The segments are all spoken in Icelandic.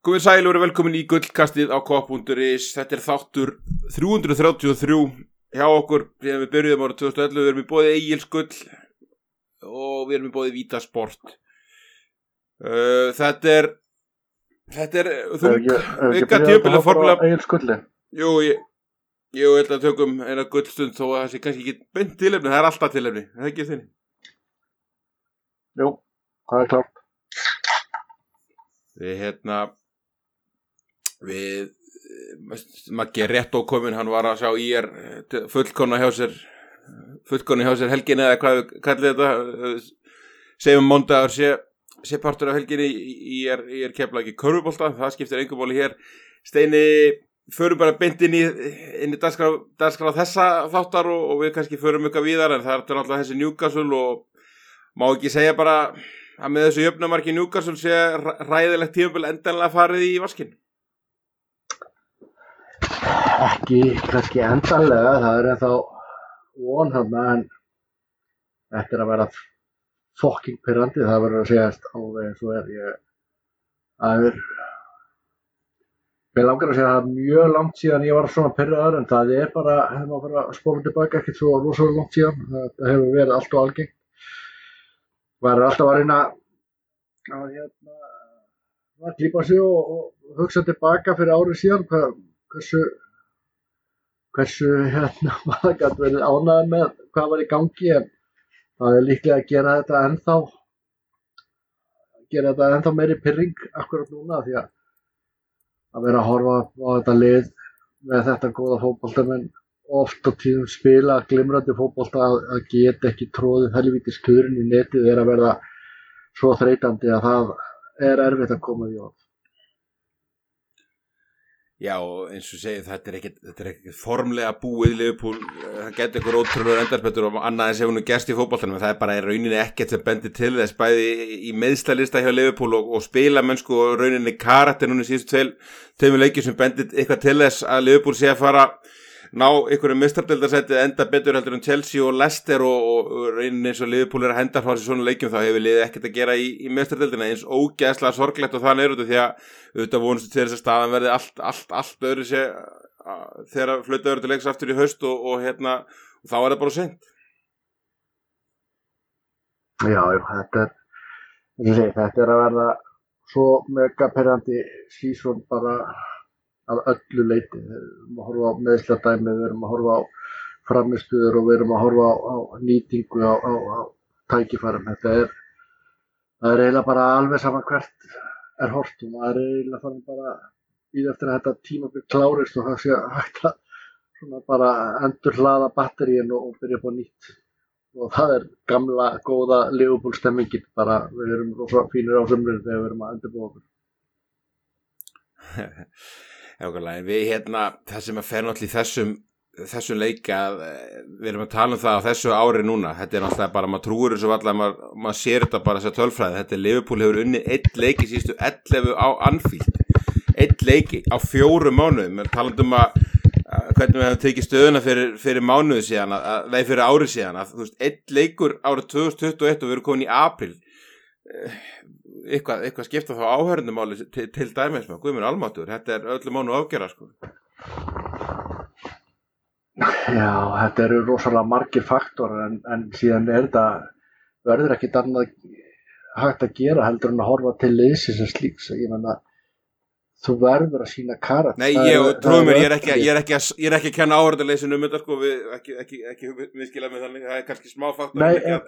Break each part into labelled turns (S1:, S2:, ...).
S1: Komið sæl og verið velkomin í gullkastið á Kopp.is. Þetta þáttur 333 hjá okkur. Þegar við byrjuðum árið 2011, við erum í boði Egils Gull og við erum í boði Vítasport. Þetta er þung vika tímabil formulega.
S2: Egils Gulli.
S1: Jú, ég held að tökum eina gullstund þó að það sé kannski ekki beint tilefni, það er alltaf tilefni. Það er ekki þinni.
S2: Jú, það er klart.
S1: Við Maggi er rétt ókominn, hann var að sjá IR fullkonna hjá sér helginni eða hvað við kallið þetta, segjum mánudagur sé partur af helginni IR kefla ekki körfubolta, það skiptir engu máli hér. Steini, förum bara beint inn í dagskrá þessa þáttar og við kannski förum eitthvað víðar, en það er náttúrulega þessi Newcastle og má ekki segja bara að með þessu jöfnumarki Newcastle sé ræðilegt tímabil endanlega farið í vaskinn.
S2: Ekki kannski endanlega, það er ennþá von þarna, en þetta er að vera fucking pirrandi, það verður að segjast alveg eins og mér langar að segja að það er mjög langt síðan ég var svona pirraður, en það er bara, hefur maður fyrir að spóla tilbaka, ekkert svo rosalega langt síðan, það hefur verið allt og algengt. Var alltaf að reyna að klípa sig og hugsa tilbaka fyrir árið síðan, hversu maður gæti verið ánægður með hvað var í gangi, en það er líklega að gera þetta ennþá meiri pirring akkurat núna, því að vera að horfa á þetta lið með þetta góða fótboltamenn oft á tíðum spila glimrandi fótbolta að geta ekki tróðið helvítis klúðurinn í netið er að verða svo þreytandi að það er erfitt að koma því á.
S1: Já, og eins og segið, þetta er ekki formlega búið Liverpool, það getur ykkur ótrúlega endarspettur og annað en sem hún gerst í fótboltanum, en það er bara í rauninni ekkert sem bendir til þess bæði í meiðslalista hjá Liverpool og spilamennsku og rauninni karakter núna í síðustu tveimur leikjum sem bendir eitthvað til þess að Liverpool sé að fara ná einhverjum meistardeildarsæti enda betur heldur en Chelsea og Leicester og rauninni eins og Liverpool er að henda frá sér svona leikjum, þá hefur liðið ekkert að gera í meistardeildina, eins ógeðslega sorglegt og þannig út því að auðvitað vonustu til þess að staðan verði allt öðru sé þegar flautað verður til leiks aftur í haust og þá er það bara seint.
S2: Já, þetta er að verða svo mega pirrandi sísón bara að öllu leyti. Við erum að horfa á meiðsladæmi, við erum að horfa á frammistöður og við erum að horfa á nýtingu á tækifærum. Það er eiginlega bara alveg saman hvert er horft og maður er eiginlega farin bara bíða eftir að þetta tímabil klárist og það sé hægt að svona bara endurhlaða batteríin og byrja upp á nýtt. Og það er gamla, góða Liverpool stemmingin, bara við erum rosa fínir á sumrin þegar við erum að endurbúa okkur.
S1: Við það sem að fer náttúrulega í þessum leik að við erum að tala um það á þessu ári núna, þetta er náttúrulega bara, maður trúir þessu allavega, maður sér þetta bara þessa tölfræði, þetta er Liverpool hefur unnið 1 leik í síðustu 11 á Anfield, 1 leik á 4 mánuðum, við talum að hvernig við hefum tekið stöðuna fyrir mánuði síðan, fyrir árið síðan, að þú veist, 1 leikur árið 2021 og við erum komin í apríl, eitthvað skipta þá áhörðumáli til dæmis með Guðmund Almáttur, þetta er öllu mánu afgera sko.
S2: Já, þetta eru rosalega margir faktorar en síðan er þetta verður ekkit annað hægt að gera heldur en að horfa til liðsins sem slíks, ég menna þú verður að sýna karakter.
S1: Nei, trúðu mér, ég er ekki að kenna áhörðuleysinu þetta sko, ekki miskila með þannig, það er kannski smá faktor.
S2: Nei,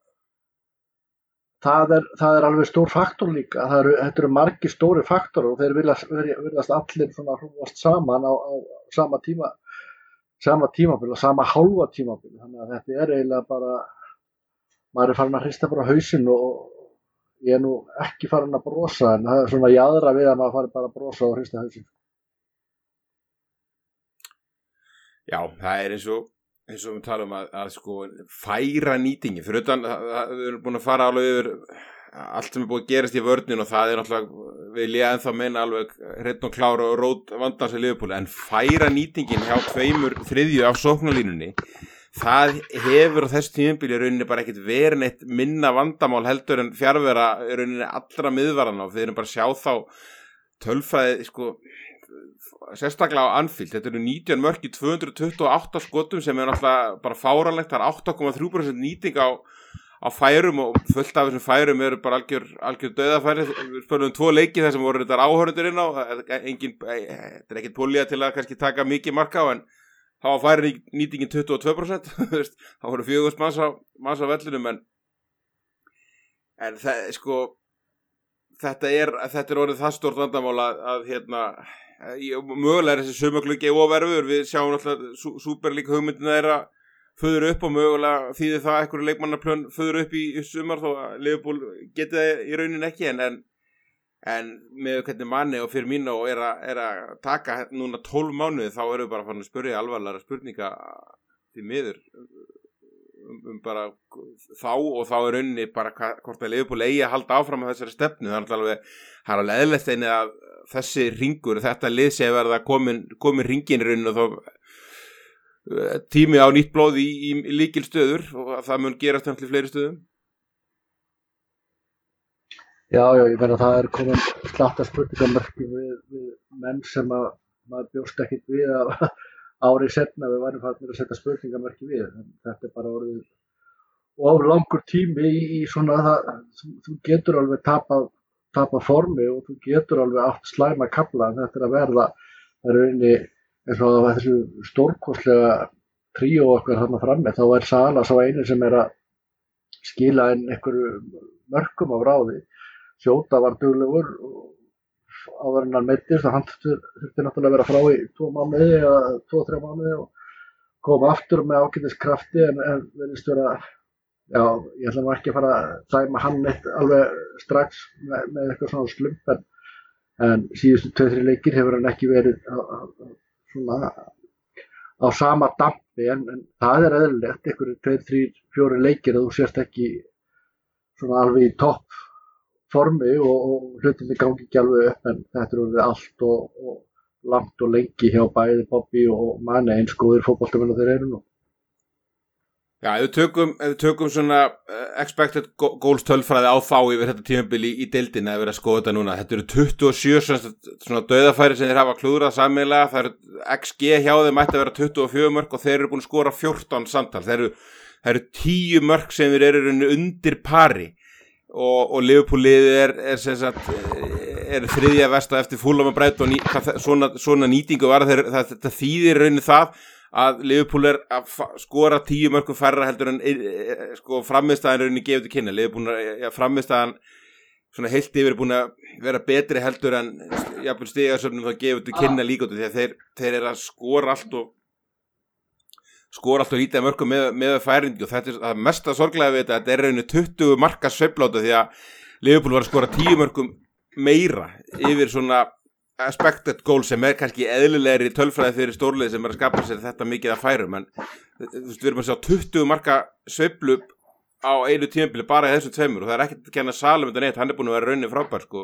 S2: það er alveg stór faktor líka, þetta eru margir stóri faktorar og þeir virðast allir svona hrúast saman á sama tímabil og sama hálfa tímabil, þannig að þetta er eiginlega bara, maður er farin að hrista bara hausinn og ég er nú ekki farin að brosa, en það er svona jaðra við að maður fari bara að brosa og hrista hausinn.
S1: Já, það er eins og við talum að sko færa nýtingi fyrir utan, við erum búin að fara alveg yfir allt sem er búið að gerast í vörnin og það er náttúrulega, vil ég ennþá meina alveg hreinn og klára og rót vandans í Liverpool, en færa nýtingin hjá 2/3 af sóknarlínunni, það hefur á þessu tímabili í rauninni bara ekkert verið neitt minna vandamál heldur en fjarvera í rauninni allra miðvarana og þeir eru bara að sjá þá tölfræði sko, sérstaklega á Anfield, þetta eru 19 mörk í 228 skotum sem náttúrulega bara fáránlegt, það 8,3% nýting á færum og fullt af þessum færum eru bara algjör dauðafæri. Við spilum 2 leiki þar sem voru þetta áhorfendur inn á, þetta ekkert pólía til að kannski taka mikið marka á, en þá var færi nýtingin 22%, þá voru 4.000 manns á vellinum, en það, sko, þetta er orðið það stórt vandamál að mögulega þessi sumagluggi ofverfur, við sjáum alltaf Superleague hugmyndina þeirra föður upp og mögulega þýðir það einhverju leikmannaplön föður upp í sumar þó að Liverpool geti það í raunin ekki en með hvernig Mane og Firmino er að taka núna 12 mánuði þá erum við bara farin að spyrja alvarlega spurninga því miður bara þá og þá er rauninni bara hvort að Liverpool eigi að halda áfram með þessari stefnu. Það er alveg eðlilegt einnig að þessi ringur, þetta lið sé að verða komin ringin í rauninu og þá tími á nýtt blóð í lykilstöður og það mun gerast til fleiri stöðum.
S2: Já, ég meina það er komin slatta spurningamerki við menn sem að maður bjóst ekkert við að árið setna við værum farnir að setja spurningamerki við. Þetta er bara orðið of langur tími í svona það, þú getur alveg tapað formi og þú getur alveg átt slæma kafla en þetta er að verða það er rauninni eins og þessu stórkostlega tríó okkar þarna frammi, þá er Sala sá eini sem er að skila inn einhverju mörkum af ráði. Sjóta var duglegur áður en hann meiddist og hann þurfti náttúrulega að vera frá í 2 mánuði eða 2-3 mánuði og koma aftur með ágætiskrafti en virðist vera, já, ég ætla nú ekki að fara að dæma hann eitt alveg strax með eitthvað svona slump en síðustu 2-3 leikir hefur hann ekki verið svona á sama dampi en það er eðlilegt, einhverju 2-3-4 leikir að þú sést ekki svona alveg í topp formi og hlutinni gangi ekki alveg upp en þetta er orðið allt og langt og lengi hjá bæði Bobby og Mane eins góðir fótboltamenn og þeir eru nú.
S1: Já, ef við tökum svona expected goals tölfræði á þá yfir þetta tímabili í deildinni að vera að skoða þetta núna. Þetta eru 27 svona dauðafæri sem þeir hafa klúðrað sameiginlega. Það eru XG hjá þeim ætti að vera 24 mörk og þeir eru búin að skora 14 samtal. Það eru 10 mörk sem þeir eru undir pari og Liverpool liðið sem sagt þriðja versta eftir Fulham og Brighton svona nýtingu var þetta þýðir raunin það að Liverpool er að skora 10 mörkum færra heldur en sko frammistaðan rauninni gefið til kynna. Liverpool frammistaðan svona heilt yfir búin að vera betri heldur en jafnvel stigasöfnum þá gefið til kynna líka því að þeir eru að skora allt og lítið mörkum með færingi og þetta er það mesta sorglega við þetta er rauninni 20 marka sveifláta því að Liverpool var að skora 10 mörkum meira yfir svona expected goal sem er kannski eðlilegri tölfræði fyrir stórlið sem er að skapa sér þetta mikið að færum en við erum að sjá 20 marka sveiflu á einu tímabili bara í þessum tveimur og það er ekkert að kenna Salum þetta neitt, hann er búin að vera rauninni frábær sko.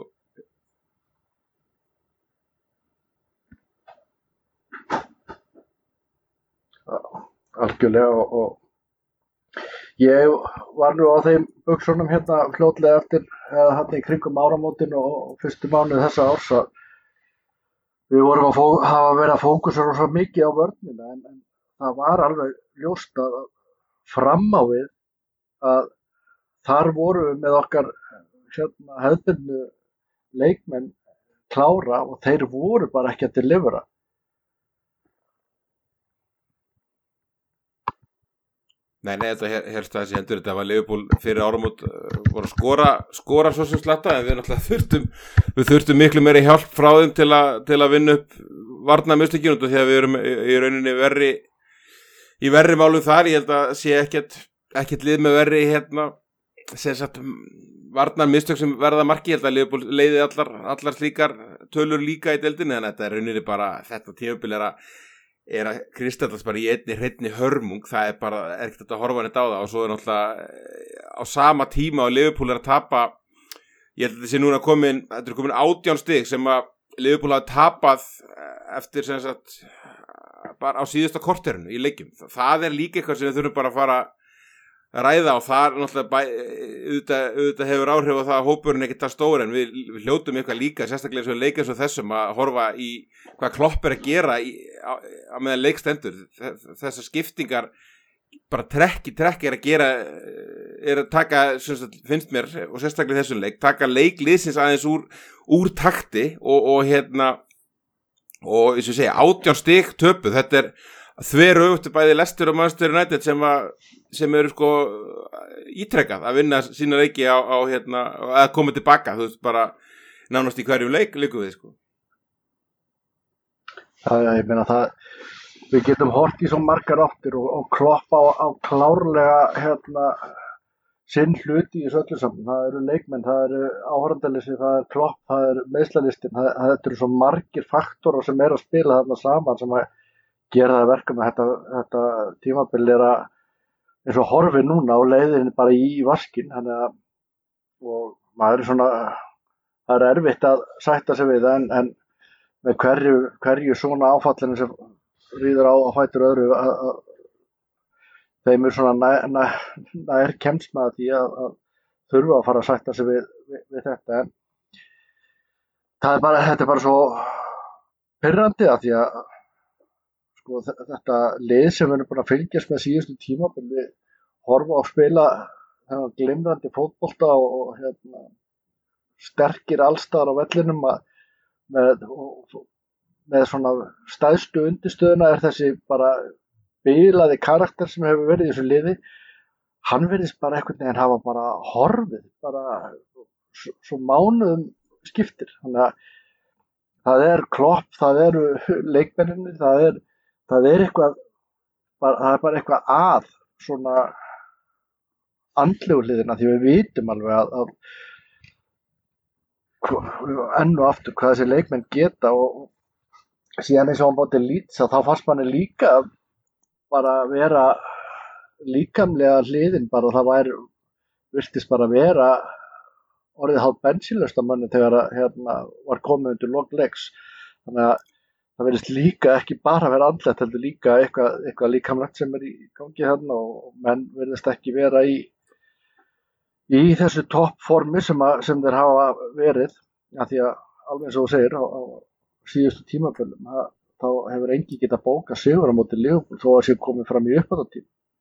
S2: Algjörlega og ég var nú á þeim buxunum hérna fljótlega eftir eða hann í kringum áramótin og fyrstu mánuði þessa árs að við vorum að hafa verið að fókusa svo mikið á vörnina en það var alveg ljóst að fram á við að þar vorum við með okkar hefðbundnu leikmenn klára og þeir voru bara ekki að delivera.
S1: Nei, þetta herst það þessi hendur, þetta var Liverpool fyrir áramót voru að skora svo sem slatta en við náttúrulega þurftum miklu meiri hjálp frá þeim til að vinna upp varnarmistökin út af því að við erum í rauninni í verri málum þar, ég held að sé ekkert lið með verri hérna sem sagt varnarmistök sem verða marki, ég held að Liverpool leiði allar slíkar tölur líka í deildinni en þetta er rauninni bara, þetta tímabil er að kristallast bara í einni hreinni hörmung, það er bara ekkert að horfa neitt á það og svo er náttúrulega á sama tíma og Liverpool er að tapa ég held að þessi núna komin 18 stig sem að Liverpool hafa tapað eftir sem sagt bara á síðasta korterinu í leikjum, það er líka eitthvað sem við þurfum bara að fara ræða og það náttúrulega auðvitað hefur áhrif á það að hópurinn ekkert það stór en við hljótum eitthvað líka sérstaklega svo leikir svo þessum að horfa í hvað Klopp að gera á meðan leikstendur þessar skiptingar bara trekk að gera að taka, finnst mér og sérstaklega þessum leik, taka leikliðsins aðeins úr takti og og eins og segja 18 stig töpuð, þetta þveröfugt bæði Leicester og Manchester United sem eru sko ítrekkað að vinna sína leiki að koma tilbaka, þú veist, bara nánast í hverjum leikum við sko.
S2: Já, ég meina það, við getum hort í svo margar áttir og Klopp á klárlega sinn hluti í þessu öllu saman. Það eru leikmenn, það eru áhorfendalistinn, það er Klopp, það er meiðslalistinn, þetta eru svo margir faktorar sem eru að spila þarna saman sem að gera það verkum að þetta tímabil eins og horfi núna og leiðinni bara í vaskinn, og maður svona, það erfitt að sætta sig við það en með hverju svona áfallinu sem ríður á fætur öðru að þeim svona nær kemst með því að þurfa að fara að sætta sig við þetta en þetta er bara svo pirrandi að því að sko, þetta lið sem við erum búin að fylgjast með síðustu tímabil, við horfa á spila þennan glimrandi fótbolta og sterkir allstaðar á vellinum með svona stæðstu undirstöðuna þessi bara bilaði karakter sem hefur verið í þessu liði, hann virðist bara einhvern veginn hafa bara horfið, bara svo mánuðum skiptir, þannig að það er Klopp, það eru leikmennirnir, það er eitthvað, það er bara eitthvað að svona andlegu hliðina því við vitum alveg að enn og aftur hvað þessi leikmenn geta og síðan eins og hann bóti Leeds að þá fannst manni líka bara vera líkamlega hliðin bara það virtist bara vera orðið hálf bensínlaust af manni þegar var komið undir lok leiks þannig að það virðist líka ekki bara vera andlegt heldur líka eitthvað líkamlegt sem í gangi þarna og menn virðist ekki vera í þessu toppformi sem þeir hafa verið af því að alveg eins og þú segir á síðustu tímabölum þá hefur engi getað bókað sigur á móti Liverpool þó að sé komið fram í uppbótartíð.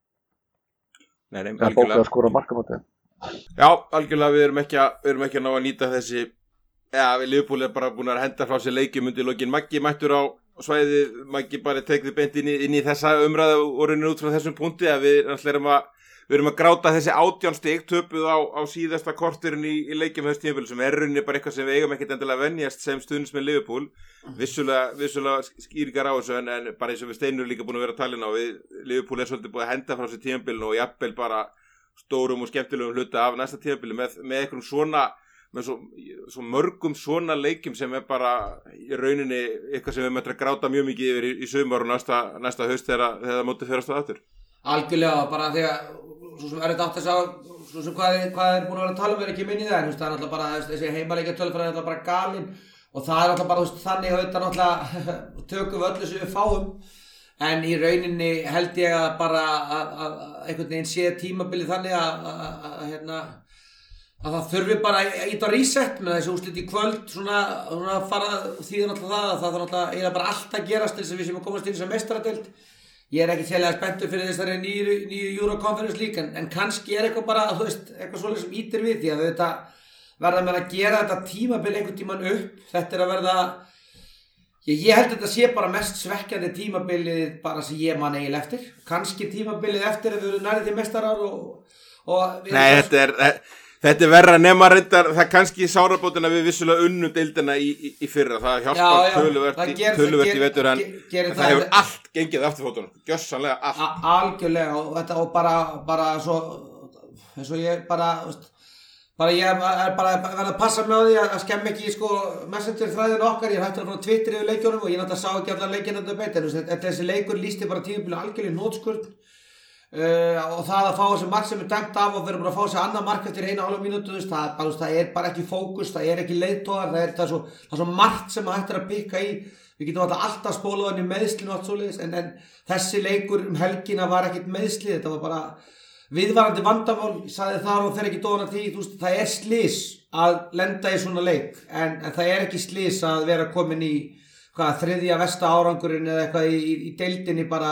S2: Það bókað að skora markamóti.
S1: Já, algjörlega við erum ekki að ná að nýta þessi við Liverpool bara búin að henda frá sér leikjum undir lokin. Maggi mættur á svæðið, Maggi bara tekið beint inn í þessa umræðu og reynir út frá þessum punkti að við erum að gráta þessi 18 stig töpuð á síðasta korterinn í leikjum þess tímabili sem rauninni bara eitthvað sem við eigum ekkert endilega að venjast sem stuðningsmenn Liverpool. Vissulega skýringar á þessu en bara eins og við Steinur líka búin að vera að tala inn á við Liverpool svolítið búið að henda frá sér tímabilinu og jafnvel bara stórum og skemmtilegum hluta af næsta tímabili með einhverjum svona með svo mörgum svona leikjum sem bara í rauninni eitthvað sem við möttum að gráta mjög mikið yfir í sumar og næsta haust þegar það mótið fyrir að staða aftur.
S3: Algjörlega, bara þegar svo sem þetta átt að sjá svo sem hvað er búin að vera að tala um ekki minni það en það er alltaf bara þessi heimaleikja tölfræði er alltaf bara galinn og það er alltaf bara þannig að þetta náttúrulega tökum við öllu sem við fáum en í rauninni held ég að bara að einhvern veginn sé tímabilið þannig að það þurfi bara að íta reset með þessi úrslit í kvöld svona fara þýðir alltaf það að það þarf alltaf eiginlega bara allt að gerast til þess að við séum að komast inn sem meistaradeild. Ég er ekki sérlega spenntur fyrir þessari nýju Euro Conference League en kannski er eitthvað bara, þú veist, eitthvað svolítið sem ítir við því að þetta verða með að gera þetta tímabil einhvern tíman upp. Þetta er að verða, ég held að þetta sé bara mest svekkjandi tímabilið bara sem ég man eiginlega eftir. Kannski tímabilið eftir að við erum nærið til meistarar og
S1: Nei, þetta er verra nema reyndar, það kannski sárabótin að við vissulega unnum deildina í fyrra, það hjálpar töluvert í vetur en það hefur allt gengið aftur fótunum, gjössanlega allt. Algjörlega
S3: og þetta og bara svo, eins og ég ég er bara að verða að passa með því að skemmi ekki messenger þræðinu okkar, ég er hættur að fara á Twitter yfir leikjunum og ég náttúrulega sá ekki allar leikina þetta beint en þessi leikur lýsti bara tímabilið algjörlega nótskurn. Og það að fá þessi mark sem dæmt af og verður bara að fá þessi annað mark eftir 1,5 mínútu það er bara ekki fókus, það er ekki leiðtogar það er svo margt sem hægt að pikka í við getum alltaf spólað hann í meiðslinu og allt svoleiðis en þessi leikur helgina var ekkert meiðsli þetta var bara viðvarandi vandamál, ég sagði það og fer ekki dóna því, þú veist, það slys að lenda í svona leik, en það ekki slys að vera komin í þriðja versta árangurinn eða eitthvað í deildinni bara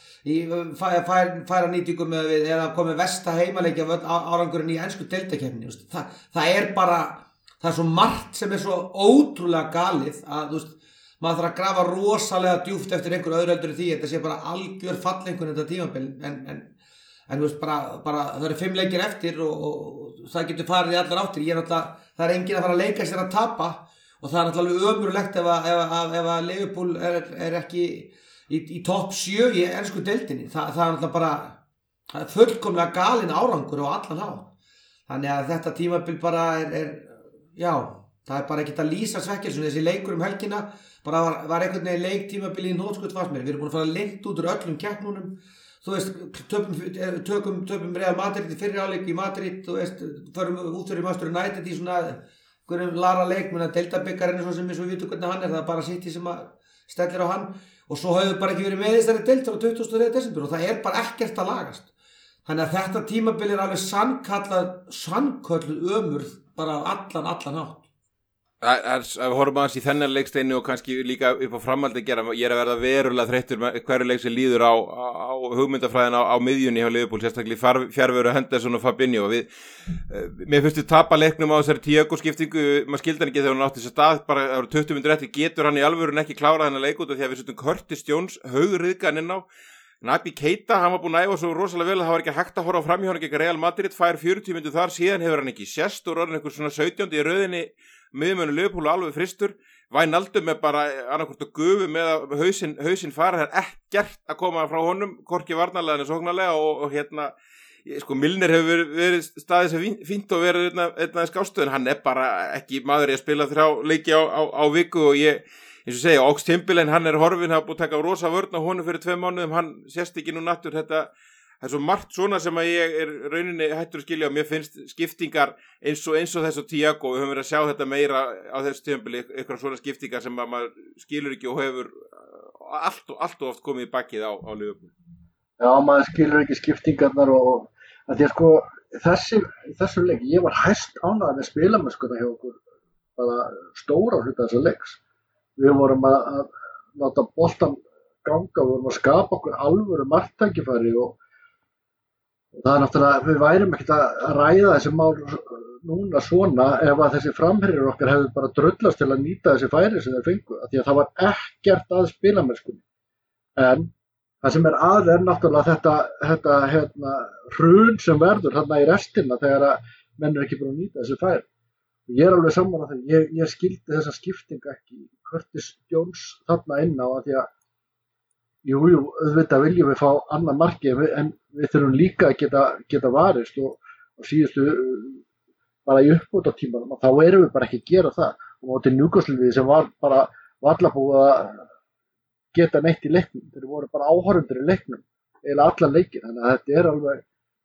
S3: færa nýtingum eða komið versta heimaleiki af árangurinn í ensku deildakeppni. Það bara, það svo margt sem svo ótrúlega galið að þú veist, maður þarf að grafa rosalega djúpt eftir einhver öðru heldur í því, þetta sé bara algjör fallengun þetta tímabil, en þú veist, bara það eru 5 leikir eftir og það getur farið í allar áttir. Það enginn að fara að leika sér að tapa og það náttúrulega ömurlegt ef að Liverpool ekki í topp 7 í ensku deildinni. Það náttúrulega bara fullkomlega galinn árangur á allan hátt. Þannig að þetta tímabil bara já, það bara ekkert að lýsa svekkelsunni. Þessi leikur helgina bara var einhvern veginn leiktímabili í hnótskut fannst mér. Við erum búin að fara lengt út úr öllum keppnunum. Þú veist, töpum Real Madrid í fyrri hálfleik í Madrid, þú veist, förum út fyrir Manchester United í svona einhverjum lara leik, deildabikkarinn svo sem við vitum hvernig hann það bara City sem stellir á hann, og svo hefur bara ekki verið með þessari deild frá 23. desember og það bara ekkert að lagast. Þannig að þetta tímabil alveg sannkölluð ömurð bara allan hátt.
S1: Ef við horfum aðeins í þennan leiksteinu og kannski líka upp á framhaldi að gera, ég að verða verulega þreyttur hverju leik sem líður á hugmyndafræðina á miðjunni hjá Liverpool, sérstaklega fjarveru Henderson og Fabinho. Mér finnst við tapa leiknum á þessari Thiago skiptingu, maður skildi hann ekki þegar hann átti þess að stað, bara það eru 20 mínútur eftir, getur hann í alvörun ekki klárað þennan leik út af því að við setjum Curtis Jones haugriðgan inn á. Naby Keita, hann var búinn að æfa svo rosalega vel að það var ekki hægt að horfa á framhjá hann gegn Real Madrid, fær 40 mínútur þar, síðan hefur hann ekki sést og orðinn einhver svona 17. í röðinni miðjumenn Liverpool og alveg fristur. Wijnaldum bara annarkvort að gufu með að hausinn fara, það ekkert að koma frá honum, hvorki varnarlega en sóknarlega og sko Milner hefur verið staðið sem fínt og verið einn aðeins gástu, en hann bara ekki maður í að spila 3 leiki á viku og ég eins og segja, Oxlade-Chamberlain, hann horfinn, hafa búið að taka rosa vörn á honum fyrir 2 mánuðum, hann sést ekki nú nattur. Þetta er svo margt svona sem að ég rauninni hættur að skilja og mér finnst skiptingar eins og þessu Thiago, við höfum verið að sjá þetta meira á þessu tímabili, eitthvað svona skiptingar sem að maður skilur ekki og hefur allt og oft komið í bakkið á Liverpool.
S2: Já, maður skilur ekki skiptingarnar og að því að sko þessu leik, ég var hæst ánægður með spilamennskuna hjá okkur, bara stóra hluta þessa leiks. Við vorum að láta boltan ganga, við vorum að skapa okkur alvöru marktækifæri og það náttúrulega, við værum ekkert að ræða þessi mál núna svona ef að þessi framherjar okkar hefðu bara drullast til að nýta þessi færi sem þeir fengu, af því að það var ekkert að spilamennskunni. En það sem náttúrulega þetta hrun sem verður þarna í restina þegar að menn ekki búin að nýta þessi færi. Ég alveg sammála þeim, ég skildi þessa skiptingu ekki, Curtis Jones þarna inn á að því að jú, auðvitað viljum við fá annað marki en við þurfum líka að geta varist og síðustu bara í uppbótartímanum og þá erum við bara ekki að gera það. Og móti Newcastle sem var bara varla búið að geta neitt í leiknum, þeir voru bara áhorfendur í leiknum, eiginlega allan leikinn, þannig að þetta alveg.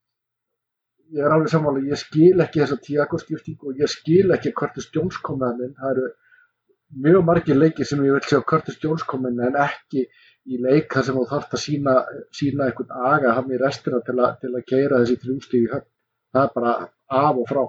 S2: Ég alveg sammála, ég skil ekki þessa Thiago skiptingu og ég skil ekki Curtis Jones komið inn. Það eru mjög margir leikir sem ég vil sjá Curtis Jones komið inn en ekki í leik þar sem þú þarft að sína einhvern aga hann í restina til að keyra þessi 3 stig í höfn. Það bara af og frá.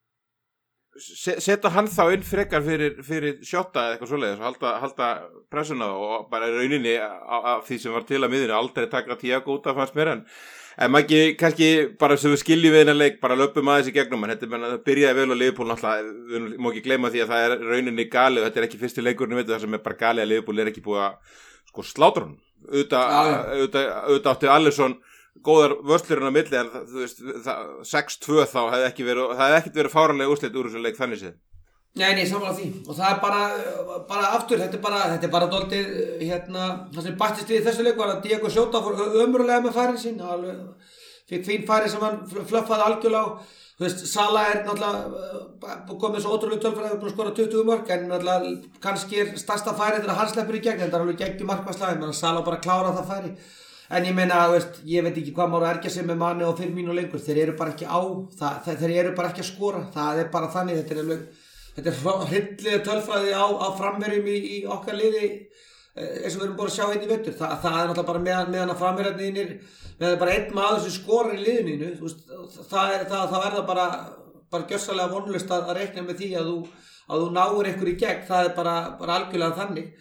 S1: Seta hann þá inn frekar fyrir Shota eða eitthvað svoleiðis og halda pressuna og bara rauninni af því sem var til að miðinu aldrei taka Thiago út af fannst mér en maður ekki, kannski bara sem við skiljum við hennar leik, bara löpum aðeins í gegnum en þetta byrjaði vel á Liverpool náttúrulega, við má ekki gleyma því að það rauninni galið og þetta ekki fyrsti leikurinn það sem bara galið að Liverpool ekki búið að sko slátra hann, auðvitað átti Alisson góðar vörslurinn á milli en þú veist, 6-2 þá hefði ekkert verið fáránlega úrslit úr þessu leik þannig séð.
S3: Nei, sammála því og það bara aftur, þetta er bara dálítið það sem bættist við þessu leik var að Diego Jota fór ömurlega með færin sín, fikk fín færi sem hann flöffaði algjörlega á. Þú veist, Salah náttúrulega komið svo ótrúlega tölfræði og búin að skora 20 mörk en náttúrulega kannski stærsta færi þegar hann sleppur í gegn en það alveg geggjum markvarslæði, menn Salah bara klára það færi. En ég meina, ég veit ekki hvað maður að ergja sig með Mane og Firmino lengur, þeir eru bara ekki þeir eru bara ekki að skora, það er bara þannig, þetta er hryllilega tölfræði á framherjum í okkar liði eins og við erum búin að sjá hérna í vetur, það er náttúrulega bara meðan að framherjarnir með bara einn maður sem skorar í liðinu, þú veist, þá er það bara gjörsamlega vonlaust að reikna með því að þú náir einhver í gegn, það er bara algjörlega þannig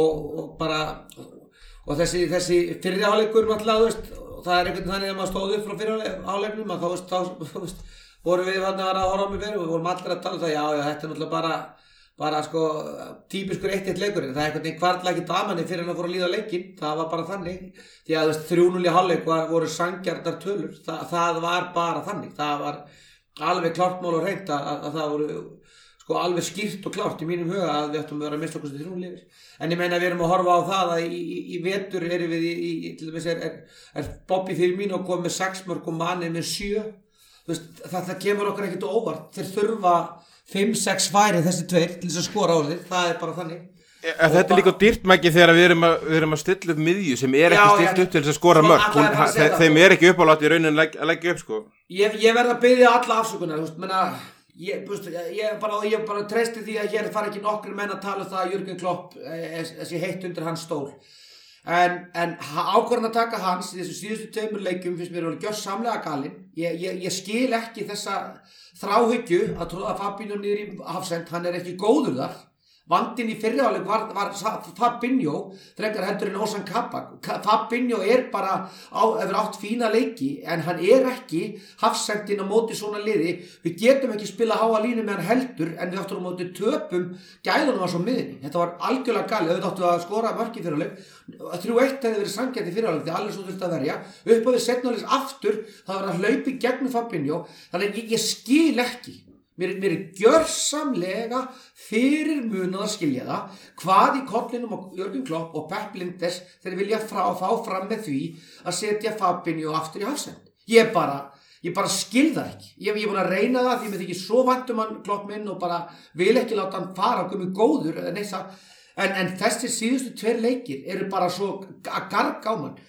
S3: og þessi fyrri hálfleikur náttúrulega, þú veist, það er einhvern þannig að maður stóð upp frá fyrri hálfleiknum að þá vorum við að horfa á mig verið og við vorum allir að tala um það, já, þetta er náttúrulega bara sko típiskur 1-1 leikurinn, það er einhvern veginn hvarfla ekki damanni fyrir hann að fóra að líða leikinn, það var bara þannig, því að þú veist 3-0 í hálfleik voru sanngjarnar tölur, það var bara þannig, það var alveg klárt mál og hreint að það voru sko alveg skýrt og klárt í mínum huga að við ættum að vera að mista okkur 3-0 yfir. En ég meina við erum að horfa á það að í vetur erum við til dæmis er Bobby Firmino komið með 6 mörk og Mane með 7. Þú veist, það kemur okkur ekkert óvart. Þeir þurfa 5-6 færi þessi tveir til þess að skora á þeir. Það er bara þannig.
S1: Þetta er líka dýrt Maggi þegar við erum að stilla upp miðju sem er ekki stilt upp til þess að skora mörk. Þeim er ekki uppálátt í rauninni að leggja upp sko.
S3: Ég verð að biðja alla afsökunar, þú veist, menna ég bara treysti því að hér fara ekki nokkrir menn að tala það að Jürgen Klopp sé heitt undir hans stól en ákvörðan að taka hans í þessu síðustu 2 leikjum finnst mér alveg gjörsamlega galinn ég skil ekki þessa þráhyggju að tróða Fabinho niður í hafsend, hann er ekki góður þar vandinn í fyrri hálfleik var Fabinho frekar heldur en Ozan Kabak. Fabinho er bara hefur átt fína leiki en hann er ekki hafsendinn á móti svona liði. Við getum ekki spila háa línu með hann heldur en við áttum á móti töpum gæðunum var svo miðinni. Þetta var algjörlega galið. Auðvitað áttu að skora mörk í fyrri hálfleik. 3-1 hefði verið sanngjarnt í fyrri hálfleik því allir svo þurfti að verja. Upp á við seinni hálfleiks aftur það var að hlaupa í gegnum Fabinho. Þannig ég skil ekki. Mér er gjörsamlega fyrir munað að skilja það hvað í kollinum á Jürgen Klopp og Pep Linders þeir vilja fá fram með því að setja Fabinho aftur í hafsend. Ég bara skil það ekki. Ég er búin að reyna það því mér þykir svo vænt hann Klopp minn og bara vil ekki láta hann fara guðmur góður en þessi síðustu 2 leikir eru bara svo að garga á mann.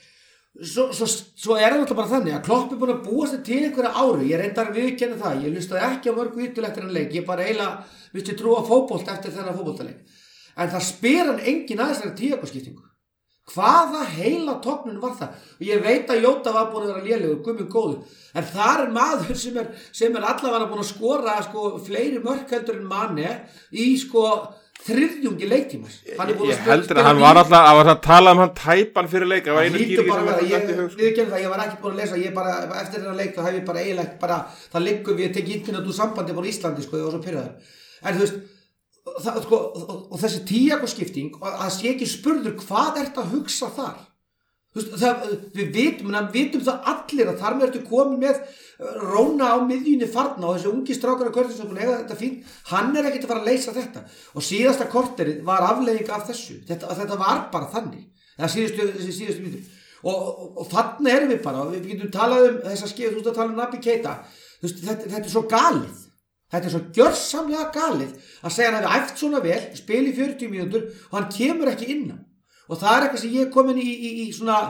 S3: Svo er það náttúrulega bara þannig að Klopp er búin að búa sig til einhverja áru, ég reyndar að viðurkenna það, ég hlustaði ekki á mörg viðtöl eftir hann leik, ég bara eiginlega vilti trúa fótbolta eftir þennan fótboltaleik. En það spyr hann engin aðeins þessari Thiago-skiptingu. Hvaða heila tognun var það? Og ég veit að Jota var búin að vera lélegur, guðmur góður, en þar er maður sem er allavega búin að skora fleiri mörk heldur en Mane í þriðjungi leiktímas.
S1: Ég heldur að hann var alltaf að tala hann tæpan fyrir leik. Það var einu skýring
S3: sem ég var ekki búin að lesa. Ég bara, eftir þennan leik þá hef ég bara eiginlega það liggur við að tekja internet úr sambandi bara í Íslandi ég var svo pirraður. En þú veist, og þessi Thiago-skipting að það sé ekki spurður hvað ert að hugsa þar. Þú veist, við vitum það allir að þar með ertu komin með Róna á miðjunni farna og þessi ungi strákar á Körtinsson þetta fínt, hann er ekkert að fara að leysa þetta og síðasta korterið var afleiðing af þessu, þetta var bara þannig það síðustu mínútur og þannig erum við bara við getum talað þessa skeiðu, þú veist að tala Naby Keita þetta er svo galið þetta er svo gjörsamlega galið að segja hann hafi æft svona vel, spila í 40 mínútur og hann kemur ekki inn og það er eitthvað sem ég er komin í svona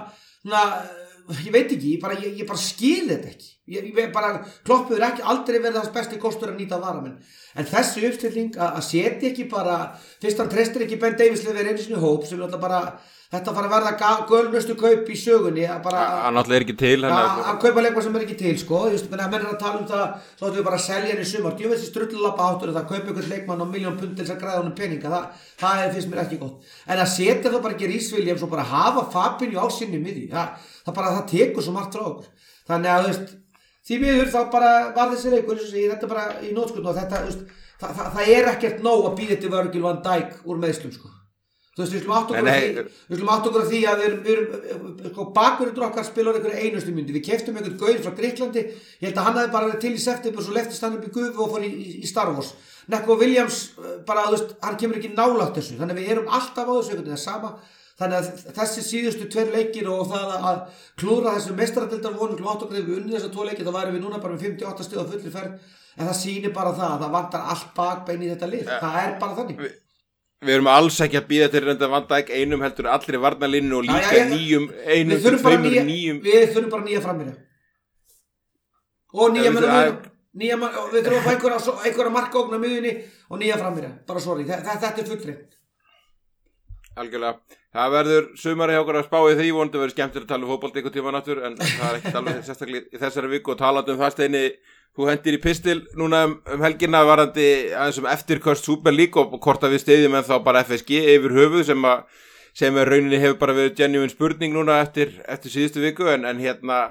S3: ég veit ekki, ég bara skil þetta ekki ég bara, Klopp hefur ekki aldrei verið hans besti kostur að nýta varamenn en þessi uppstilling að setja ekki bara fyrst hann treystir ekki Ben Davies við einu sinni hóp sem er bara þetta fara að verða gölnustu kaup í sögunni
S1: hann alltaf er ekki til
S3: að kaupa leikmann sem er ekki til menn er að tala um það svo ætlum við bara að selja hann í sumar djúfið þessi strullulappa áttur það kaupa ykkur leikmann á $1 million til þess að græða honum peninga það finnst mér ekki gott en að setja það bara ekki Rhys Williams og bara hafa Fabinho á sinni miðju það tekur svo margt frá okkur þannig að þú veist því miður þá bara var þessi leikur þetta bara í nótskutn og þetta það er ekkert nóg að býða til Virgil van Dijk úr meiðslum þú veist, við slum átt okkur af því að við erum bakverður okkar spilar einhverju einustu myndi við keyptum einhvern gaur frá Grikklandi ég held að hann hafi bara til í september svo leftist hann upp í gufu og fór í Star Wars Neco Williams bara, þú veist, hann kemur ekki nálægt þessu þannig að við erum alltaf á þessu einhvern veginn sama þannig að þessi síðustu 2 leikir og það að klúðra þessu meistaradeildar vonum átt okkur þegar við unnið þessa 2 leikir þá værum við núna bara með 58 stig á fullri ferð en það sýnir bara það að það vantar allt bakbein í þetta lið það er bara þannig
S1: Við erum alls ekki að býða til reynda Van Dijk einum heldur allir í varnarlínu og líka einum til 2 nýjum
S3: Við þurfum bara nýja frammeira og nýja við þurfum að fá einhverja markaógn á miðjunni og nýja frammeira bara sorry, þetta er fullreynd
S1: algjörlega. Það verður sumari hjá okkur að spá í því, vonandi verður skemmtir að tala um fótbolta einhvern tímann aftur, en það er ekkert alveg sérstaklega í þessari viku og talandi það Steini, þú hendir í pistil núna helgina varandi aðeins eftirköst Super League og hvort að við steyðjum en þá bara FSG yfir höfuð sem rauninni hefur bara verið genuine spurning núna eftir síðustu viku, en hérna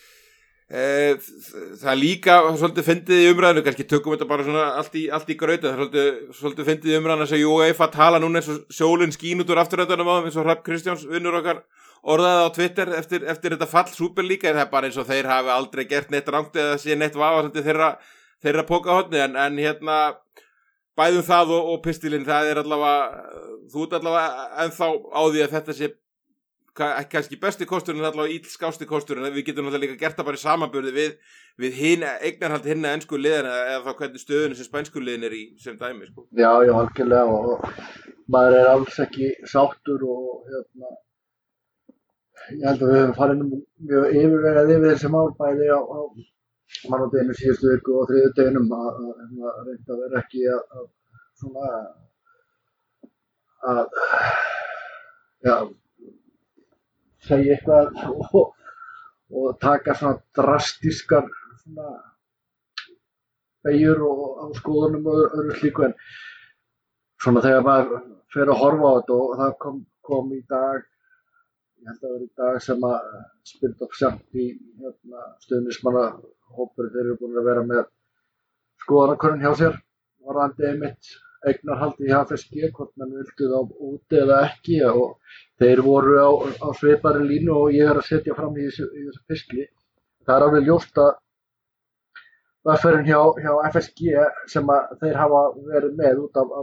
S1: það líka svolítið fyndið í umræðinu, kannski tökum þetta bara svona allt í grautu, það svolítið fyndið í umræðinu að UEFA tala núna eins og sólinn skín út úr afturröndunum á þeim eins og Hrafn Kristjáns vinnur okkar orðaði á Twitter eftir þetta fall Super League, það er bara eins og þeir hafi aldrei gert neitt rangt eða sé neitt vafasamt í þeirra pokahotni, en hérna bæðum það og pistilinn, það er allavega þú ert allavega ennþá á því að þetta sé kannski besti kosturinn er allavega illskásti kosturinn, við getum náttúrulega líka gert það bara í samanburði við eignarhaldi hinna ensku liðina eða þá hvernig stöðunni sem spænsku liðin er í sem dæmi sko.
S2: Já, algjörlega og maður er alls ekki sáttur og ég held að við höfum farið mjög yfirvegað yfir þessi mál bæði á mánudeginu síðustu viku og þriðjudeginum að reynda að vera ekki að segja eitthvað og taka svona drastískar svona beigjur og á skoðunum og öðru slíku, en svona þegar maður fer að horfa á þetta og það kom í dag, ég held að vera í dag sem að Spirit of Champi stuðningsmannahópur, þeir eru búin að vera með skoðanakönnun hjá sér varðandi einmitt eignarhaldi í FSG, hvort mann vildu þá úti eða ekki, og þeir voru á svipari línu og ég er að setja fram í þessu piskli. Það er alveg ljóst að vegferðin hjá FSG sem að þeir hafa verið með út af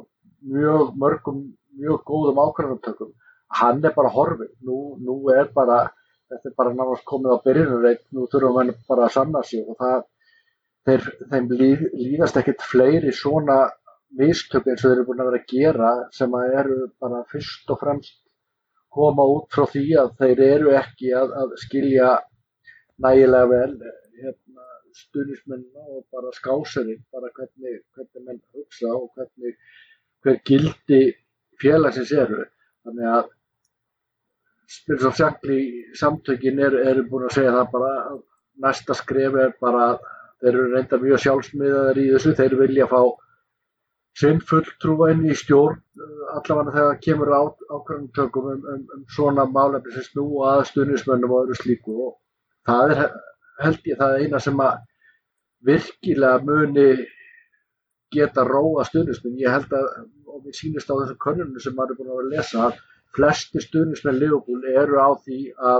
S2: mjög góðum ákvarðanatökum, hann er bara horfinn. Nú er bara, þetta er bara nánast komið á byrjunarreit, nú þurfum við bara að sanna sig og þeim líðast ekkert fleiri svona mistök eins og þeir eru búin að vera að gera sem að eru bara fyrst og fremst koma út frá því að þeir eru ekki að skilja nægilega vel stuðningsmennina og bara skáserinn, bara hvernig menn hugsa og hver gildi félagsins eru. Þannig að Spirit of Champi samtökin eru búin að segja það bara að næsta skref er bara að þeir eru reynda mjög sjálfsmiðaðir í þessu, þeir vilja fá sinn fulltrúa inn í stjórn allavega þegar kemur ákvarðanatökum um svona málefni sem snúa að stuðningsmönnum og öðru slíku, og það er held ég það eina sem að virkilega muni geta róa stuðningsmenn. Ég held að, og mér sýnist á þessum könnunum sem maður er búin að vera að lesa, að flestir stuðningsmenn Liverpool eru á því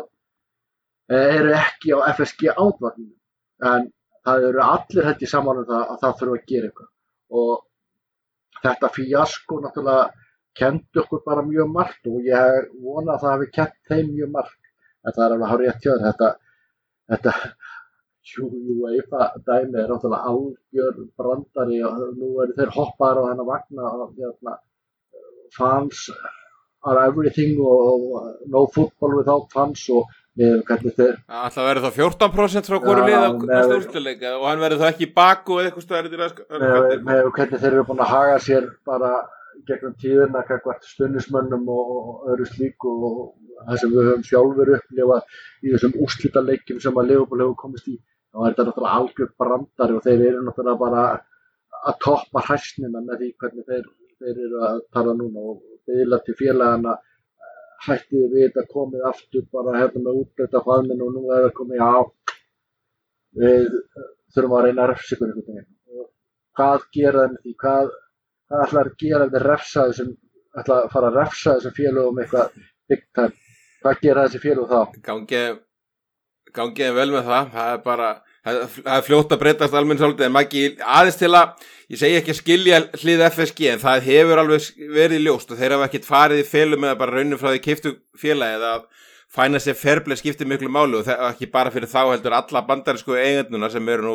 S2: eru ekki á FSG átvarninu, en það eru allir held ég saman um að það þurfa að gera eitthvað, og þetta fíasko náttúrulega kenndi okkur bara mjög margt og ég vona að það hafi kennt þeim mjög margt, en það er alveg hárrétt hjá þér, þetta UEFA dæmi er náttúrulega algjör brandari og nú eru þeir hoppaðir á þennan vagna og fans are everything og no football without fans og hvernig þeir
S1: alltaf verður þá 14% frá hvoru lið á stúrstuleika og hann verður þá ekki í baku eða eitthvað stöðar
S2: með hvernig þeir eru búin að haga sér bara gegnum tíðina gagnvart stuðningsmönnum og öðru slíku og það sem við höfum sjálfur upplifað í þessum úrslitaleikjum sem að Liverpool hefur komist í, þá er þetta náttúrulega algjör brandari og þeir eru náttúrulega bara að toppa hræsnina með því hvernig þeir eru að tala núna og biðla til félagana hættið við þetta komið aftur bara með útbreyta faðminn og nú er það komið við þurfum að reyna að refsa ykkur einhvern veginn og hvað gera þeim því, hvað ætlar að gera þeim refsa þessum, ætlar að fara að refsa þessum félögum eitthvað big time, hvað gera þessi félög þá? Gangið vel með það er fljótt að breytast almenn svolítið, en Maggi aðeins til að, ég segi ekki að skilja hlið FSG, en það hefur alveg verið ljóst og þeir hafa ekkert farið í felum eða bara raunum frá því keyptu félagi eða að fæna sér fairplay skiptir miklu máli og ekki bara fyrir þá heldur alla bandarísku eigenduna sem eru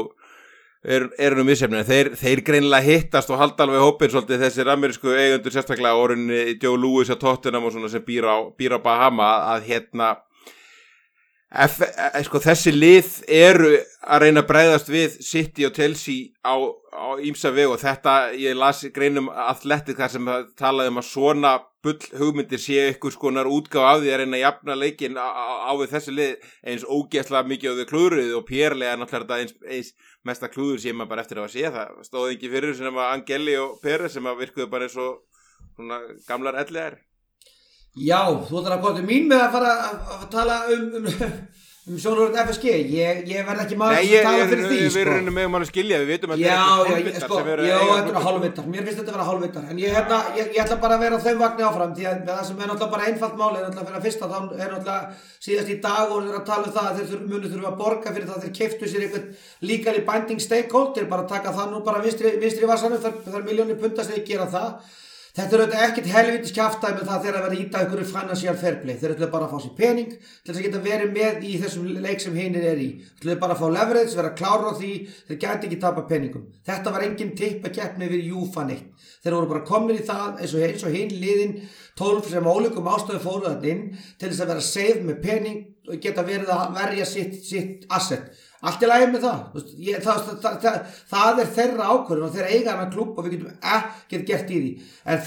S2: nú missefnir, þeir greinilega hittast og halda alveg hópinn svolítið þessir amerísku eigendur sérstaklega orðinni Joe Louis á Tottenham og svona sem býr á Bahama að þessi lið eru að reyna að bregðast við City og Chelsea á ýmsa vegu og þetta, ég las greinum Athletic þar sem talaði um að svona
S1: bull hugmyndir sé ykkur skonar útgáfa af því að reyna að jafna leikinn á við þessu lið eins ógeðslega mikið á því klúðruð og Pierlega náttúrulega eins mesta klúður sem maður bara eftir að sé það stóð ekki fyrir sem að Angeli og Peres sem að virkuðu bara eins og svona gamlar ellegar.
S3: Já, þú ætlar að koma til mín með að fara að tala sjónarhorn FSG, ég verð ekki maður sem tala fyrir því,
S1: Við erum með að skilja, við vitum að
S3: þetta er hálfvittar, mér finnst þetta að vera hálfvittar, en ég ætla bara að vera á þeim vagni áfram, því að það sem er náttúrulega bara einfalt máli, náttúrulega fyrir að fyrsta, þá er náttúrulega síðast í dag og að tala það að þeir munu þurfa að borga fyrir það að þeir keyptu sér einhvern legally binding stakeholder, bara taka það nú bara vinstri vasanum, þar milljónir punda sem þeir gera það. Þetta er auðvitað ekkert helvítis kjaftaði með það þegar að vera íta ykkur financial fair play. Þeir ætluðu bara að fá sér pening til þess að geta verið með í þessum leik sem hinir er í. Þeir ætluðu bara að fá leverage, vera klára á því, þeir gæti ekki tapa peningum. Þetta var engin tippakeppni við Júfa neitt. Þeir voru bara komnir í það eins og hinn liðin 12 sem ólíkum ástæðu fóru þarna inn til þess að vera safe með pening og geta verið að verja sitt asset. Allt í lagi með það. Það er þeirra ákvörðun og þeir eiga hana klúbb og við getum ekkert gert í því. En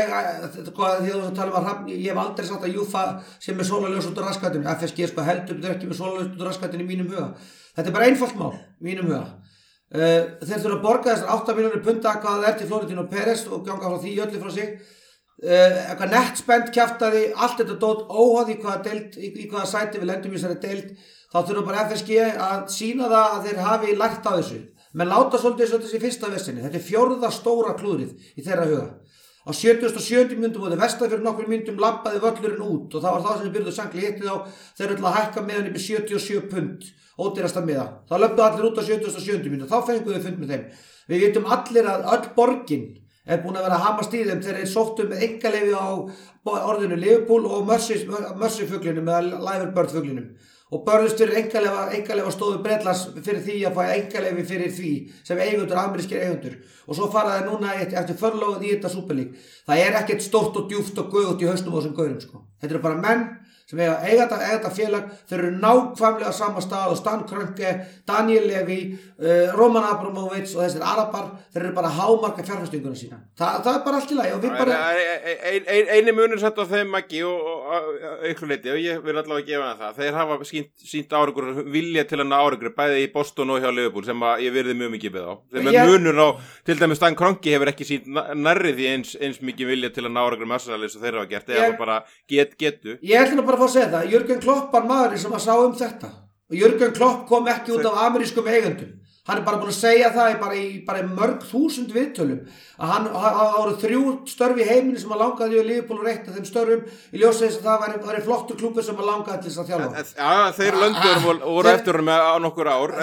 S3: því þú tala um að ég hef aldrei sagt að Júfa sem er sólarljós út á raskatinu. FSG heldur ekki með sólarljós út á raskatinu í mínum huga. Þetta er bara einfalt mál í mínum huga. Þeir þurfa að borga þessar 8 milljónir punda hvað það er til Florentino Pérez og ganga frá því öllu frá sig. Eitthvað nettspend kjaftaði, allt þetta dót óháð í hvaða sæti við lendum í þessari deild. Þá þurfa bara FSG að sýna það að þeir hafi lært á þessu. Menn láta svolítið þessi fyrsta vessinni. Þetta er 4. stóra klúðrið í þeirra huga. Á 77 mínútum og þeir vestað fyrir nokkur mínútum labbaði völlurinn út og það var það sem þeir byrjuðu sangli hittið á þeir ætla að hækka meðan upp í 77 pund, ódýrasta miða. Þá löbbuðu allir út á 77 mínútum, þá fenguðu þau fund með þeim. Við vitum allir að öll borgin er búin að vera að hamast í þeim þegar þeir sóttu með einkaleyfi á orðinu Liverpool og Mercy fuglinum eða Liverbird fuglinum. Og börðust fyrir einkaleyfa stóðu Bretlands fyrir því að fá einkaleyfi fyrir því sem eigendur, amerískir eigendur. Og svo fara þeir núna eftir förlóð í þetta Superleague. Það er ekkert stórt og djúpt og gögugt í hausnum á þessum gaurum, sko. Þetta eru bara menn sem eiga þetta félag, þeir eru nákvæmlega sama stað og Stan Kroenke, Daniel Levy, Roman Abramovich og þessir arabar, þeir eru bara að hámarka fjárfestinguna sína. Það er bara allt í lagi og við bara...
S1: Einu munur satt á þeim Maggi og ykkur leiti og ég vil allavega gefa það. Þeir hafa sýnt árangur, vilja til að ná árangur, bæði í Boston og hjá Liverpool sem ég virði mjög mikið við á. Þeir munur á, til dæmis Stan Kroenke hefur ekki sýnt nærri því eins mikið vilja til að ná árangur með Arsenal eins og þeir hafa gert, eða bara getu.
S3: Ég ætla bara að fá að segja það, Jürgen Klopp var maðurinn sem að sá þetta og Jürgen Klopp kom ekki út af amerískum eigendum. Hann er bara búin að segja það bara í mörg þúsund viðtölum að hann ára 3 störf í heiminu sem að langaði í Liverpool og reitt af þeim störfum í ljósi þess að það væri flottur klúbbur sem að langaði til þess að þjálfa.
S1: Já, þeir löndur voru eftir honum á nokkur ár